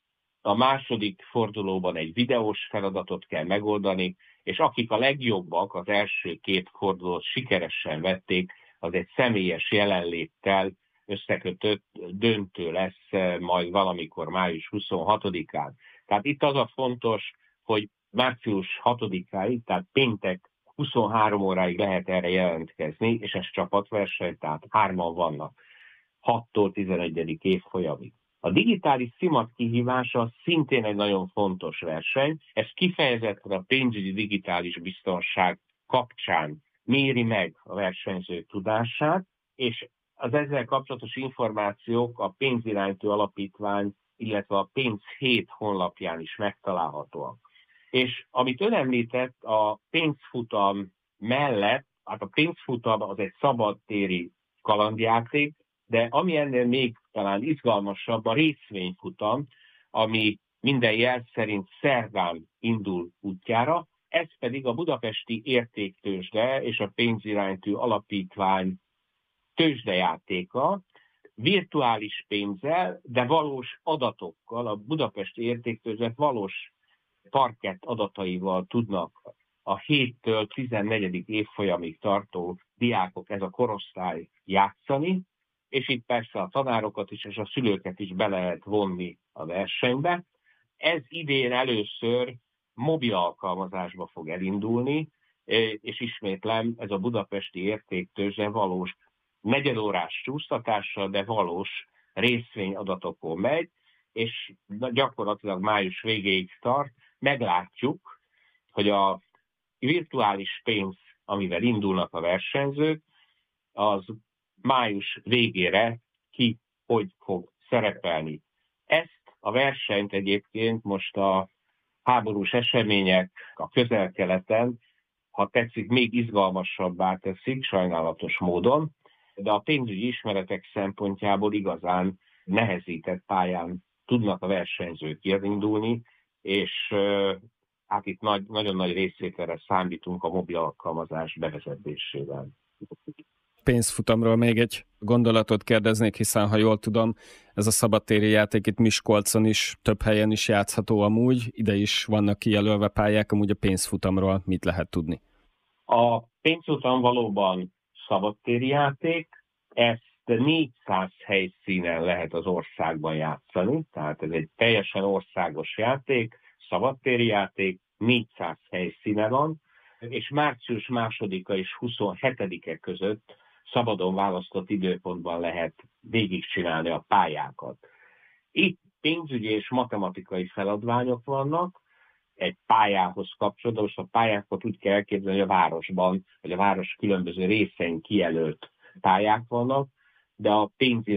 a második fordulóban egy videós feladatot kell megoldani, és akik a legjobbak az első 2 fordulót sikeresen vették, az egy személyes jelenléttel összekötött döntő lesz majd valamikor május 26-án. Tehát itt az a fontos, hogy március 6-áig, tehát péntek 23 óráig lehet erre jelentkezni, és ez csapatverseny, tehát 3-an vannak, 6-tól 11. évfolyamig. A digitális szimat kihívása szintén egy nagyon fontos verseny, ez kifejezetten a pénzügyi digitális biztonság kapcsán méri meg a versenyzők tudását, és az ezzel kapcsolatos információk a Pénziránytű Alapítvány, illetve a Pénz7 honlapján is megtalálhatóak. És amit ön említett, a pénzfutam mellett, hát a pénzfutam az egy szabadtéri kalandjáték, de ami ennél még talán izgalmasabb, a részvényfutam, ami minden jel szerint szerdán indul útjára, ez pedig a Budapesti Értéktőzsde és a Pénziránytű Alapítvány tőzsdejátéka, virtuális pénzzel, de valós adatokkal, a Budapesti Értéktőzsde valós parkett adataival tudnak a 7-től 14. évfolyamig tartó diákok, ez a korosztály játszani, és itt persze a tanárokat is és a szülőket is be lehet vonni a versenybe. Ez idén először mobil alkalmazásba fog elindulni, és ismétlem, ez a Budapesti Értéktőzsde valós negyedórás csúsztatással, de valós részvényadatokon megy, és gyakorlatilag május végéig tart. Meglátjuk, hogy a virtuális pénz, amivel indulnak a versenyzők, az május végére ki hogy fog szerepelni. Ezt a versenyt egyébként most a háborús események a Közel-Keleten, ha tetszik, még izgalmasabbá teszik, sajnálatos módon, de a pénzügyi ismeretek szempontjából igazán nehezített pályán tudnak a versenyzők elindulni, és hát itt nagyon nagy részvételre számítunk a mobil alkalmazás bevezetésével. Pénzfutamról még egy gondolatot kérdeznék, hiszen ha jól tudom, ez a szabadtéri játék itt Miskolcon is, több helyen is játszható amúgy, ide is vannak kijelölve pályák, amúgy a pénzfutamról mit lehet tudni? A pénzfutam valóban szabadtéri játék, ezt 400 helyszínen lehet az országban játszani, tehát ez egy teljesen országos játék, szabadtéri játék, 400 helyszíne van, és március 2-a és 27-e között szabadon választott időpontban lehet végigcsinálni a pályákat. Itt pénzügyi és matematikai feladványok vannak, egy pályához kapcsolódó, és a pályákat úgy kell elképzelni, hogy a városban, vagy a város különböző részein kijelölt pályák vannak, de a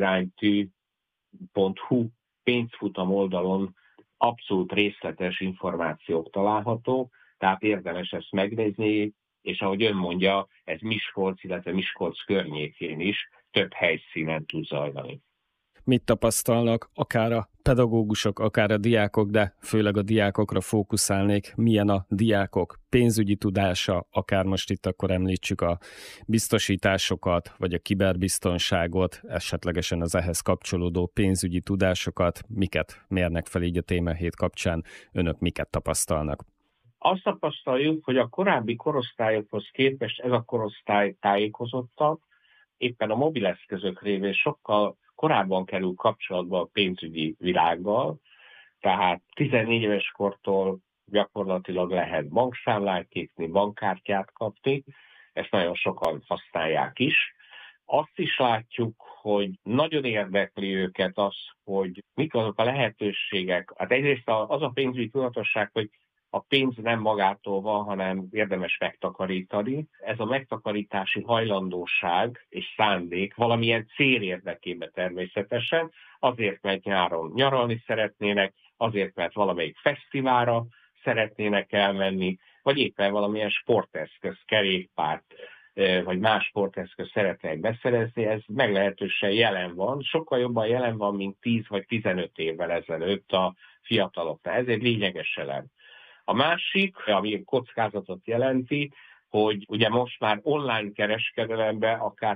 pénziránytű.hu pénzfutam oldalon abszolút részletes információk találhatók, tehát érdemes ezt megnézni, és ahogy ön mondja, ez Miskolc, illetve Miskolc környékén is több helyszínen tud zajlani. Mit tapasztalnak akár a pedagógusok, akár a diákok, de főleg a diákokra fókuszálnék, milyen a diákok pénzügyi tudása, akár most itt akkor említsük a biztosításokat, vagy a kiberbiztonságot, esetlegesen az ehhez kapcsolódó pénzügyi tudásokat, miket mérnek fel így a témahét kapcsán, önök miket tapasztalnak? Azt tapasztaljuk, hogy a korábbi korosztályokhoz képest ez a korosztály tájékozottabb, éppen a mobileszközök révén sokkal korábban kerül kapcsolatba a pénzügyi világgal, tehát 14 éves kortól gyakorlatilag lehet bankszámlát nyitni, bankkártyát kapni. ezt nagyon sokan használják is. Azt is látjuk, hogy nagyon érdekli őket az, hogy mik azok a lehetőségek. Hát egyrészt az a pénzügyi tudatosság, hogy a pénz nem magától van, hanem érdemes megtakarítani. Ez a megtakarítási hajlandóság és szándék valamilyen cél érdekében természetesen, azért, mert nyáron nyaralni szeretnének, azért, mert valamelyik fesztiválra szeretnének elmenni, vagy éppen valamilyen sporteszköz, kerékpárt, vagy más sporteszköz szeretnék beszerezni, ez meglehetősen jelen van, sokkal jobban jelen van, mint 10 vagy 15 évvel ezelőtt a fiataloknál. Ez egy lényeges elem. A másik, ami kockázatot jelenti, hogy ugye most már online kereskedelemben akár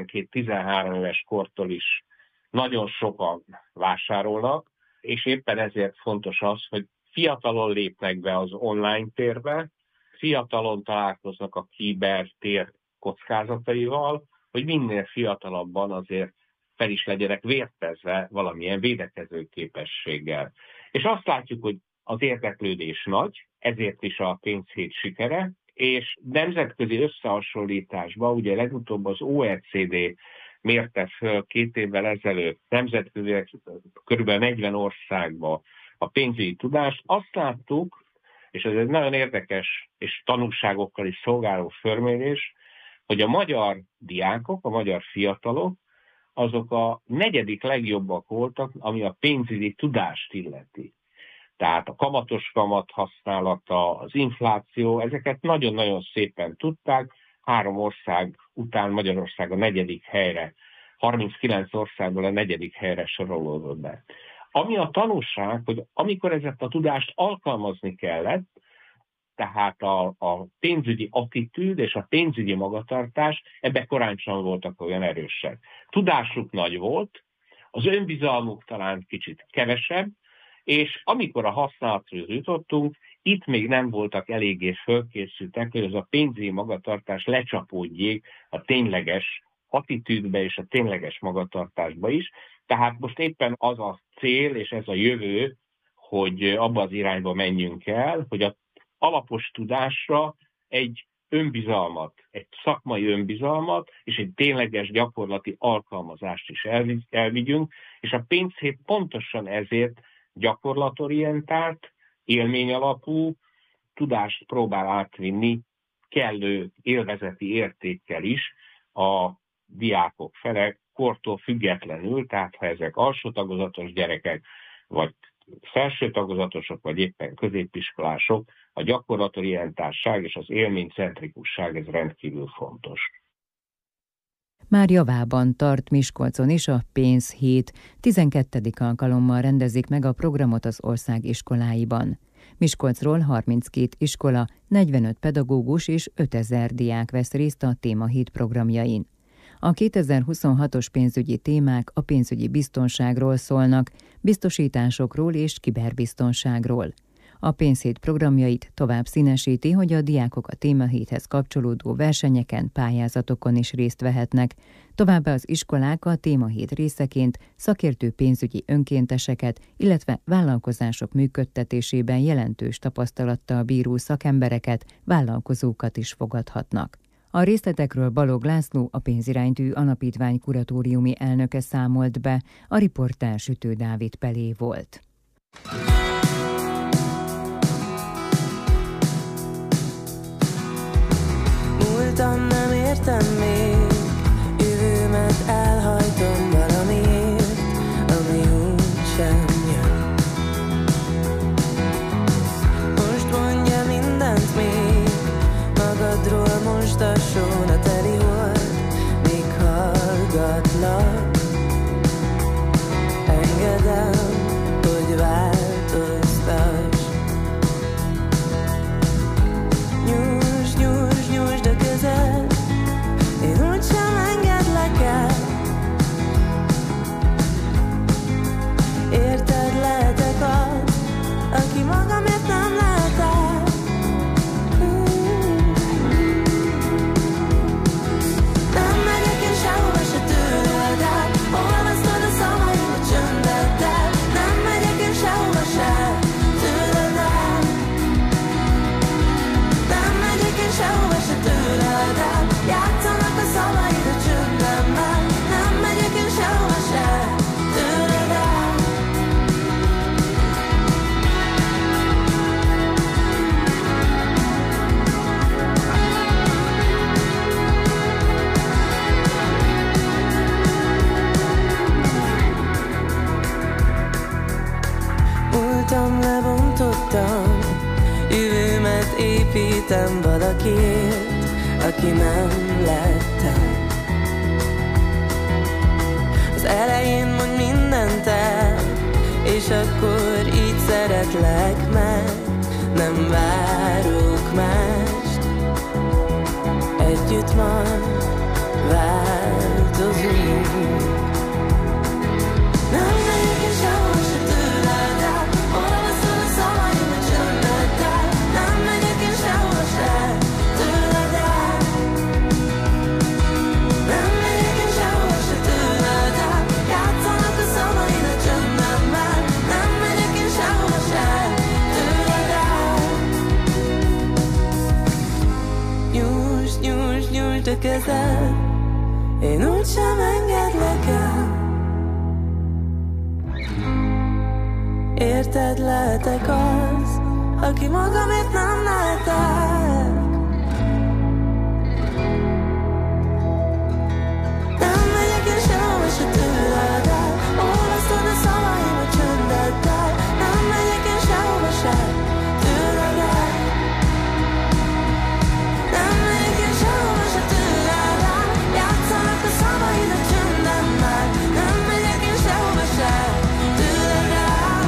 12-13 éves kortól is nagyon sokan vásárolnak, és éppen ezért fontos az, hogy fiatalon lépnek be az online térbe, fiatalon találkoznak a kibertér kockázataival, hogy minél fiatalabban azért fel is legyenek vértezve valamilyen védekező képességgel. És azt látjuk, hogy az érdeklődés nagy, ezért is a pénzhét sikere, és nemzetközi összehasonlításban, ugye legutóbb az OECD mérte föl 2 évvel ezelőtt nemzetközi kb. 40 országban a pénzügyi tudást, azt láttuk, és ez egy nagyon érdekes és tanulságokkal is szolgáló fölmérés, hogy a magyar diákok, a magyar fiatalok, azok a 4. legjobbak voltak, ami a pénzügyi tudást illeti. Tehát a kamatos kamat használata, az infláció, ezeket nagyon-nagyon szépen tudták. 3 ország után Magyarország a 4. helyre, 39 országból a 4. helyre sorolódott be. Ami a tanulság, hogy amikor ezt a tudást alkalmazni kellett, tehát a pénzügyi attitűd és a pénzügyi magatartás ebben korán sem voltak olyan erősek. Tudásuk nagy volt, az önbizalmuk talán kicsit kevesebb, és amikor a használatra jutottunk, itt még nem voltak eléggé fölkészültek, hogy ez a pénzügyi magatartás lecsapódjék a tényleges attitűdbe és a tényleges magatartásba is. Tehát most éppen az a cél és ez a jövő, hogy abba az irányba menjünk el, hogy a alapos tudásra egy önbizalmat, egy szakmai önbizalmat és egy tényleges gyakorlati alkalmazást is elvigyünk, és a pénzhét pontosan ezért gyakorlatorientált, élményalapú tudást próbál átvinni kellő élvezeti értékkel is a diákok fele, kortól függetlenül, tehát ha ezek alsó tagozatos gyerekek, vagy felső tagozatosok, vagy éppen középiskolások, a gyakorlatorientáltság és az élménycentrikusság ez rendkívül fontos. Már javában tart Miskolcon is a pénzhét, 12. alkalommal rendezik meg a programot az ország iskoláiban. Miskolcról 32 iskola, 45 pedagógus és 5000 diák vesz részt a témahét programjain. A 2026-os pénzügyi témák a pénzügyi biztonságról szólnak, biztosításokról és kiberbiztonságról. A pénzhét programjait tovább színesíti, hogy a diákok a témahéthez kapcsolódó versenyeken, pályázatokon is részt vehetnek. Továbbá az iskolák a témahét részeként szakértő pénzügyi önkénteseket, illetve vállalkozások működtetésében jelentős tapasztalattal bíró szakembereket, vállalkozókat is fogadhatnak. A részletekről Balog László, a Pénziránytű Alapítvány kuratóriumi elnöke számolt be, a riporter Sütő Dávid Pelé volt. Múltam nem értem még, jövőmet elhajtom valamiért, ami úgysem jön. Most mondja mindent még, magadról mosdasson a teli hold, még hallgatlak. Engedem, hogy változom. Írtam, lebontottam, jövőmet építem valakiért, aki nem lettem. Az elején mond mindent el, és akkor így szeretlek meg, nem várok mást, együtt majd változunk. Nem megyek én sehol se tőled el, olvaszol a szavaim a csöndeddel. Nem megyek én sehol se tőled el. Nem megyek én sehol se tőled el, játszanak a szavaid a csöndemmel. Nem megyek én sehol se tőled el. Nyújtsd, nyújtsd, nyújtsd a kezed, én úgysem engedlek el. Érted, lehetek az, aki magamért nem lehetek. Nem megyek én sehova se tőled el, olvasztod a szavaim a csöndeddel. Nem megyek én sehova se tőled el. Nem megyek én sehova se tőled el, játszanak a szavaid a csöndemmel. Nem megyek én sehova se tőled el.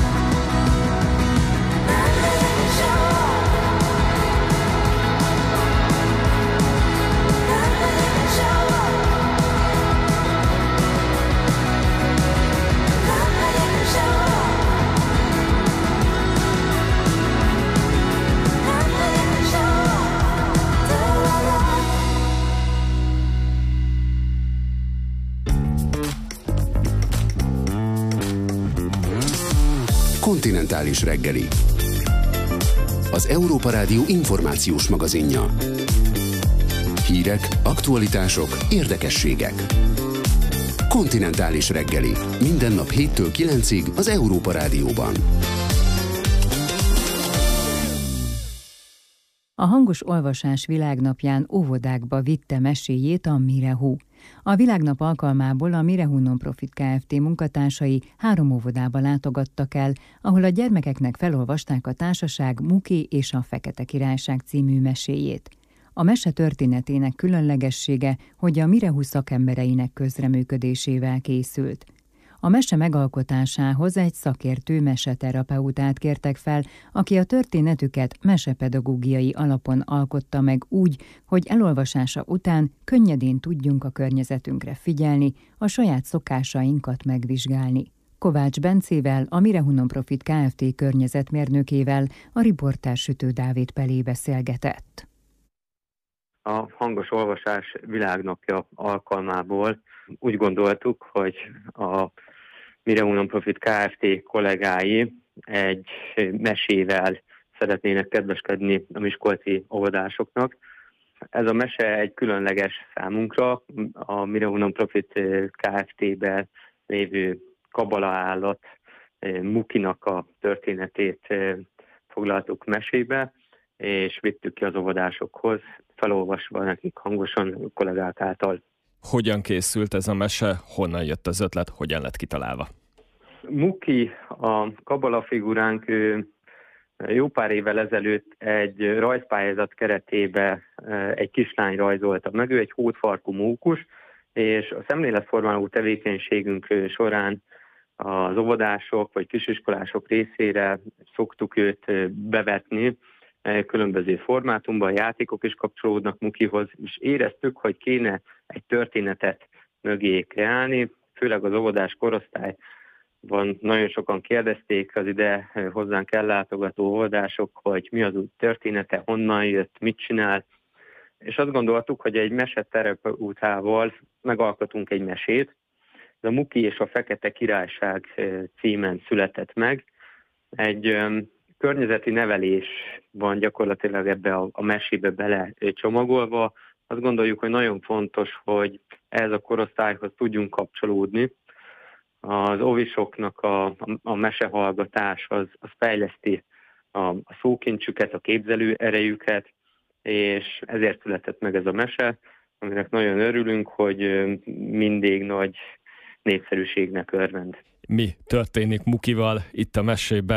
Nem megyek én sehova. Nem megyek én sehova. Nem megyek én sehova. Nem megyek én sehova tőled el. Kontinentális reggeli. Az Európa Rádió információs magazinja. Hírek, aktualitások, érdekességek. Kontinentális reggeli. Minden nap 7-től 9-ig az Európa Rádióban. A hangos olvasás világnapján óvodákba vitte meséjét a Mirehu. A világnap alkalmából a Mirehu Non-Profit Kft. Munkatársai 3 óvodába látogattak el, ahol a gyermekeknek felolvasták a Társaság Muki és a Fekete Királyság című meséjét. A mese történetének különlegessége, hogy a Mirehu szakembereinek közreműködésével készült. A mese megalkotásához egy szakértő meseterapeutát kértek fel, aki a történetüket mesepedagógiai alapon alkotta meg úgy, hogy elolvasása után könnyedén tudjunk a környezetünkre figyelni, a saját szokásainkat megvizsgálni. Kovács Bencével, a Mirehu Non-Profit Kft. Környezetmérnökével a riportár Sütő Dávid Pelé beszélgetett. A hangos olvasás világnapja alkalmából úgy gondoltuk, hogy a Mirehu Non-Profit Kft. Kollégái egy mesével szeretnének kedveskedni a miskolci óvodásoknak. Ez a mese egy különleges számunkra. A Mirehu Non-Profit Kft.-ben lévő kabala állat Mukinak a történetét foglaltuk mesébe, és vittük ki az óvodásokhoz, felolvasva nekik hangosan kollégák által. Hogyan készült ez a mese, honnan jött az ötlet, hogyan lett kitalálva? Muki, a kabala figuránk, jó pár évvel ezelőtt egy rajzpályázat keretében egy kislány rajzolta meg. Ő egy hódfarkú mókus, és a szemléletformáló tevékenységünk során az óvodások vagy kisiskolások részére szoktuk őt bevetni különböző formátumban, játékok is kapcsolódnak Mukihoz, és éreztük, hogy kéne egy történetet mögé kreálni, főleg az óvodás korosztályban nagyon sokan kérdezték az ide hozzánk ellátogató óvodások, hogy mi az új története, honnan jött, mit csinál, és azt gondoltuk, hogy egy meseterapeutával megalkotunk egy mesét. Ez a Muki és a Fekete Királyság címen született meg. Egy környezeti nevelés van gyakorlatilag ebbe a mesébe bele csomagolva. Azt gondoljuk, hogy nagyon fontos, hogy ehhez a korosztályhoz tudjunk kapcsolódni. Az óvisoknak a mesehallgatás az fejleszti a szókincsüket, a képzelő erejüket, és ezért született meg ez a mese, aminek nagyon örülünk, hogy mindig nagy népszerűségnek örvend. Mi történik Mukival itt a mesében?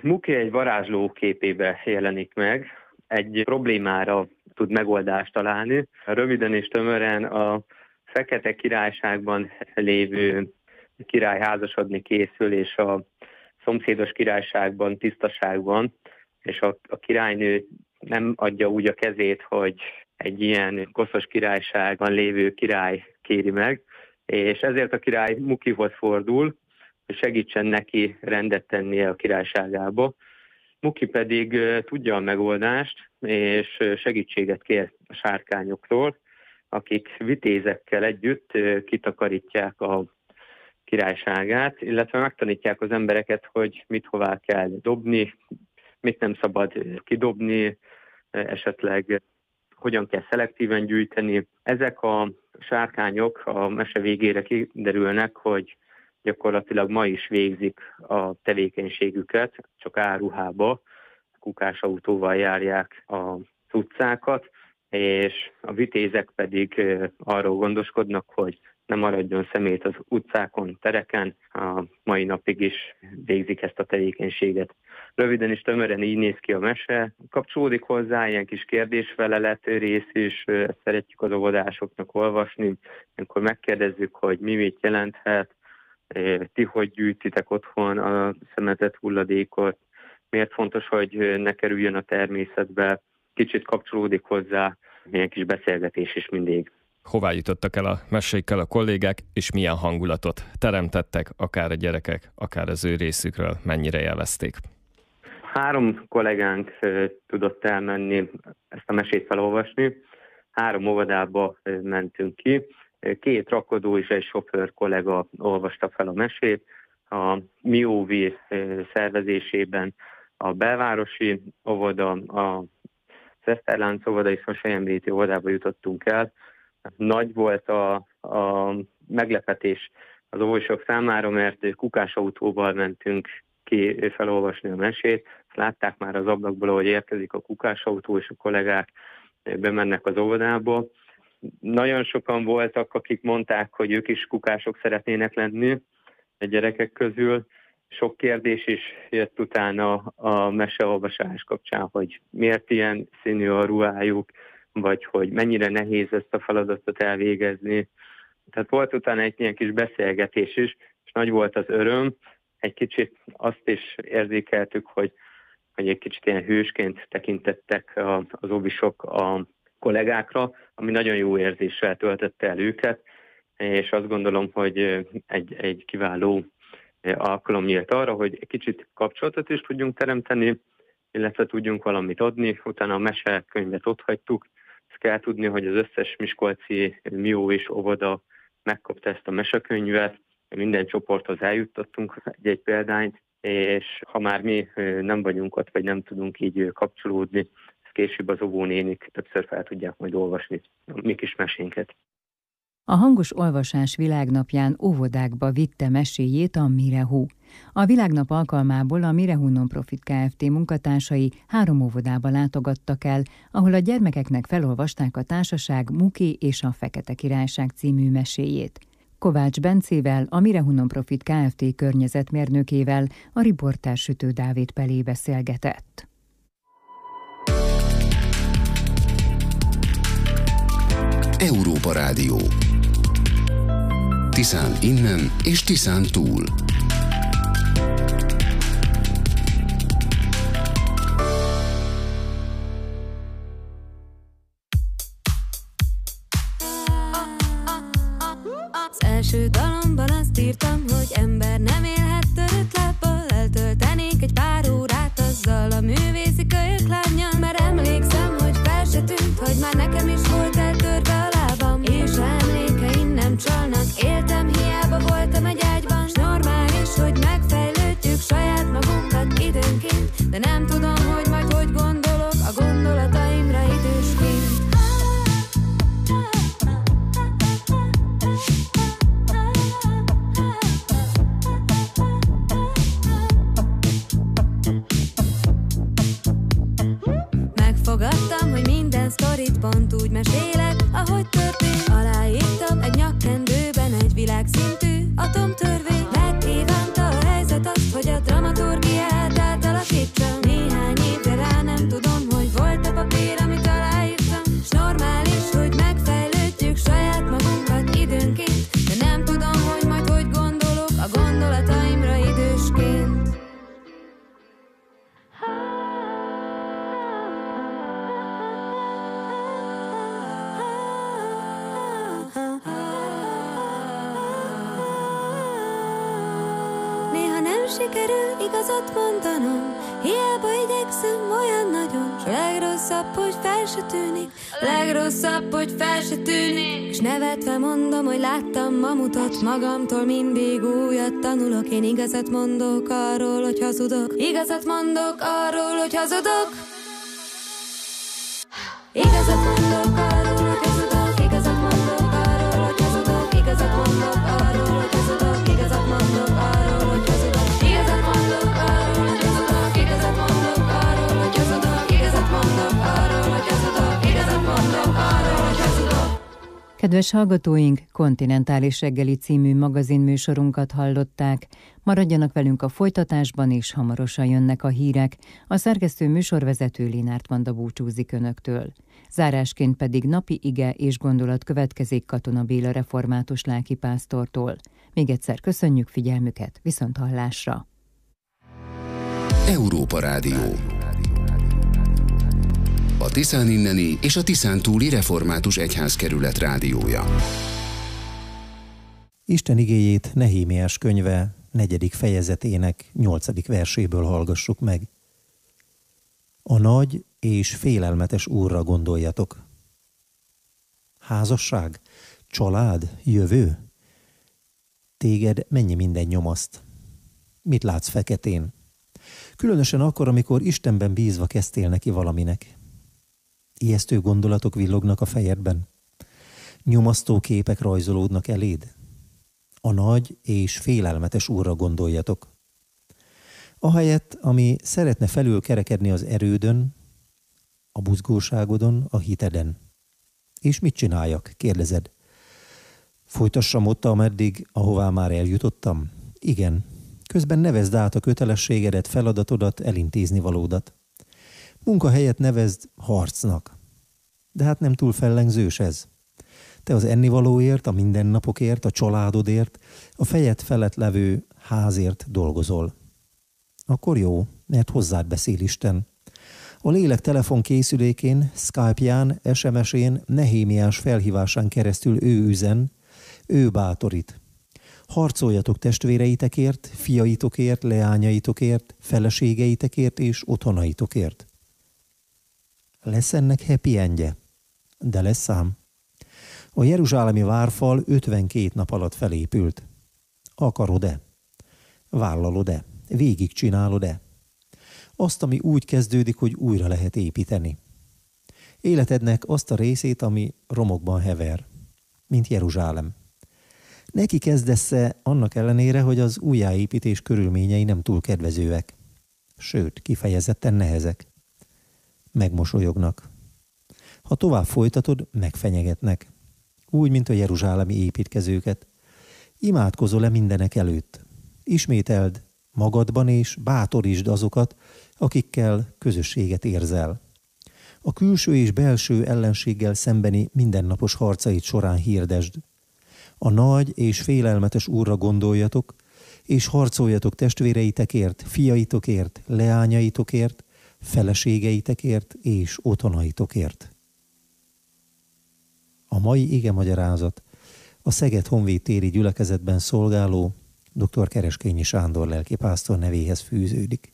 Muki egy varázsló képébe jelenik meg, egy problémára tud megoldást találni. Röviden és tömören a Fekete Királyságban lévő király házasodni készül, és a szomszédos királyságban tisztaságban, és a királynő nem adja úgy a kezét, hogy egy ilyen koszos királyságban lévő király kéri meg, és ezért a király Mukihoz fordul, hogy segítsen neki rendet tennie a királyságába. Muki pedig tudja a megoldást, és segítséget kér a sárkányoktól, akik vitézekkel együtt kitakarítják a királyságát, illetve megtanítják az embereket, hogy mit hová kell dobni, mit nem szabad kidobni, esetleg hogyan kell szelektíven gyűjteni. Ezek a sárkányok a mese végére kiderülnek, hogy gyakorlatilag ma is végzik a tevékenységüket, csak áruhába, kukásautóval járják az utcákat, és a vitézek pedig arról gondoskodnak, hogy ne maradjon szemét az utcákon, tereken, a mai napig is végzik ezt a tevékenységet. Röviden és tömören így néz ki a mese. Kapcsolódik hozzá ilyen kis kérdés-felelet rész is, ezt szeretjük az óvodásoknak olvasni, amikor megkérdezzük, hogy mi mit jelenthet, ti hogy gyűjtitek otthon a szemetet, hulladékot, miért fontos, hogy ne kerüljön a természetbe, kicsit kapcsolódik hozzá, milyen kis beszélgetés is mindig. Hová jutottak el a mesékkel a kollégák, és milyen hangulatot teremtettek, akár a gyerekek, akár az ő részükről, mennyire élvezték? 3 kollégánk tudott elmenni ezt a mesét felolvasni, 3 óvodába mentünk ki, 2 rakodó és egy sofőr kollega olvasta fel a mesét. A MIOVI szervezésében a belvárosi óvoda, a Szeszterlánc óvoda és a Selyemréti óvodába jutottunk el. Nagy volt a meglepetés az óvosok számára, mert kukásautóval mentünk ki felolvasni a mesét. Látták már az ablakból, hogy érkezik a kukásautó, és a kollégák bemennek az óvodába. Nagyon sokan voltak, akik mondták, hogy ők is kukások szeretnének lenni a gyerekek közül. Sok kérdés is jött utána a meseolvasás kapcsán, hogy miért ilyen színű a ruhájuk, vagy hogy mennyire nehéz ezt a feladatot elvégezni. Tehát volt utána egy ilyen kis beszélgetés is, és nagy volt az öröm. Egy kicsit azt is érzékeltük, hogy egy kicsit ilyen hősként tekintettek az óvisok a kollégákra, ami nagyon jó érzéssel töltötte el őket, és azt gondolom, hogy egy kiváló alkalom nyílt arra, hogy egy kicsit kapcsolatot is tudjunk teremteni, illetve tudjunk valamit adni. Utána a mesekönyvet otthagytuk. Ezt kell tudni, hogy az összes miskolci MIO és óvoda megkapta ezt a mesekönyvet. Minden csoporthoz eljuttattunk egy példányt, és ha már mi nem vagyunk ott, vagy nem tudunk így kapcsolódni, később az óvónénik többször fel tudják majd olvasni a mi kis mesénket. A hangos olvasás világnapján óvodákba vitte meséjét a Mirehu. A világnap alkalmából a Mirehu Non-Profit Kft. Munkatársai 3 óvodába látogattak el, ahol a gyermekeknek felolvasták a társaság Muki és a Fekete Királyság című meséjét. Kovács Bencével, a Mirehu Non-Profit Kft. Környezetmérnökével a riporter Sütő Dávid Pelé beszélgetett. Európa Rádió. Tiszán innen és Tiszán túl. Az első dalomban azt írtam, hogy ember nem élhet törött lábbal, eltöltenék egy pár órát azzal a művészi kölyök lánnyal, mert emlékszem, hogy fel se tűnt, hogy már nekem is volt eltörve a lábam, és ha emlékeim nem csalnak, éltem, hiába voltam egy ágyban, s normális, hogy megfejlődjük saját magunkat időnként, de nem tudom, hogy majd hogy gondolok a gondolataimra idősként. Megfogadtam, hogy minden sztorit pont úgy mesélek, ahogy történt. Aláírtam egy nyakkendőbe sikerül igazat mondanom, hiába igyekszem olyan nagyon, s a legrosszabb, hogy fel se tűnik, legrosszabb, hogy fel se tűnik. És nevetve mondom, hogy láttam mamutot, magamtól mindig újat tanulok. Én igazat mondok arról, hogy hazudok, igazat mondok arról, hogy hazudok. Igazat mondok arról, hogy hazudok, igazat mondok arról, hogy hazudok, igazat mondok arról, hogy hazudok, igazat mondok arról, hogy hazudok, igazat mondok arról, hogy hazudok, igazat mondok arról, hogy hazudok, igazat mondok arról, hogy hazudok, igazat mondok arról, hogy hazudok. Kedves hallgatóink, Kontinentális reggeli című magazinműsorunkat hallották. Maradjanak velünk a folytatásban, és hamarosan jönnek a hírek. A szerkesztő műsorvezető Lénárt Vanda búcsúzik önöktől. Zárásként pedig napi ige és gondolat következik Katona Béla református lelkipásztortól. Még egyszer köszönjük figyelmüket, viszonthallásra! Európa Rádió. A Tiszán inneni és a Tiszán túli református egyházkerület rádiója. Isten igéjét Nehémiás könyve 4. fejezetének 8. verséből hallgassuk meg. A nagy és félelmetes Úrra gondoljatok. Házasság, család, jövő? Téged mennyi minden nyomaszt? Mit látsz feketén? Különösen akkor, amikor Istenben bízva kezdtél neki valaminek. Ijesztő gondolatok villognak a fejedben? Nyomasztó képek rajzolódnak eléd? A nagy és félelmetes Úrra gondoljatok. Ahelyett, ami szeretne felül kerekedni az erődön, a buzgóságodon, a hiteden. És mit csináljak? Kérdezed. Folytassam ott, ameddig, ahová már eljutottam? Igen. Közben nevezd át a kötelességedet, feladatodat, elintézni valódat. Munkahelyet nevezd harcnak. De hát nem túl fellengzős ez. Te az ennivalóért, a mindennapokért, a családodért, a fejed felett levő házért dolgozol. Akkor jó, mert hozzád beszél Isten. A lélek telefonkészülékén, Skype-ján, SMS-én, Nehémiás felhívásán keresztül ő üzen, ő bátorít. Harcoljatok testvéreitekért, fiaitokért, leányaitokért, feleségeitekért és otthonaitokért. Lesz ennek happy endje? De lesz ám. A jeruzsálemi várfal 52 nap alatt felépült. Akarod-e? Vállalod-e? Végigcsinálod-e? Azt, ami úgy kezdődik, hogy újra lehet építeni. Életednek azt a részét, ami romokban hever, mint Jeruzsálem. Neki kezdesz-e annak ellenére, hogy az újjáépítés körülményei nem túl kedvezőek. Sőt, kifejezetten nehezek. Megmosolyognak. Ha tovább folytatod, megfenyegetnek. Úgy, mint a jeruzsálemi építkezőket. Imádkozol-e mindenek előtt? Ismételd magadban, és bátorítsd azokat, akikkel közösséget érzel. A külső és belső ellenséggel szembeni mindennapos harcait során hirdesd. A nagy és félelmetes Úrra gondoljatok, és harcoljatok testvéreitekért, fiaitokért, leányaitokért, feleségeitekért és otthonaitokért. A mai igemagyarázat a Szeged Honvéd téri gyülekezetben szolgáló dr. Kereskényi Sándor lelkipásztor nevéhez fűződik.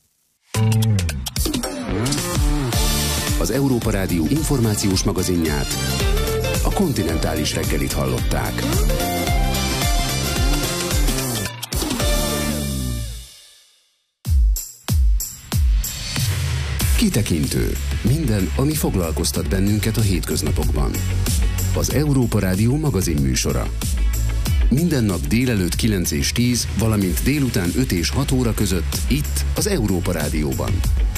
Az Európa Rádió információs magazinját, a Kontinentális reggelit hallották. Kitekintő. Minden, ami foglalkoztat bennünket a hétköznapokban. Az Európa Rádió magazinműsora. Minden nap délelőtt 9 és 10, valamint délután 5 és 6 óra között itt az Európa Rádióban.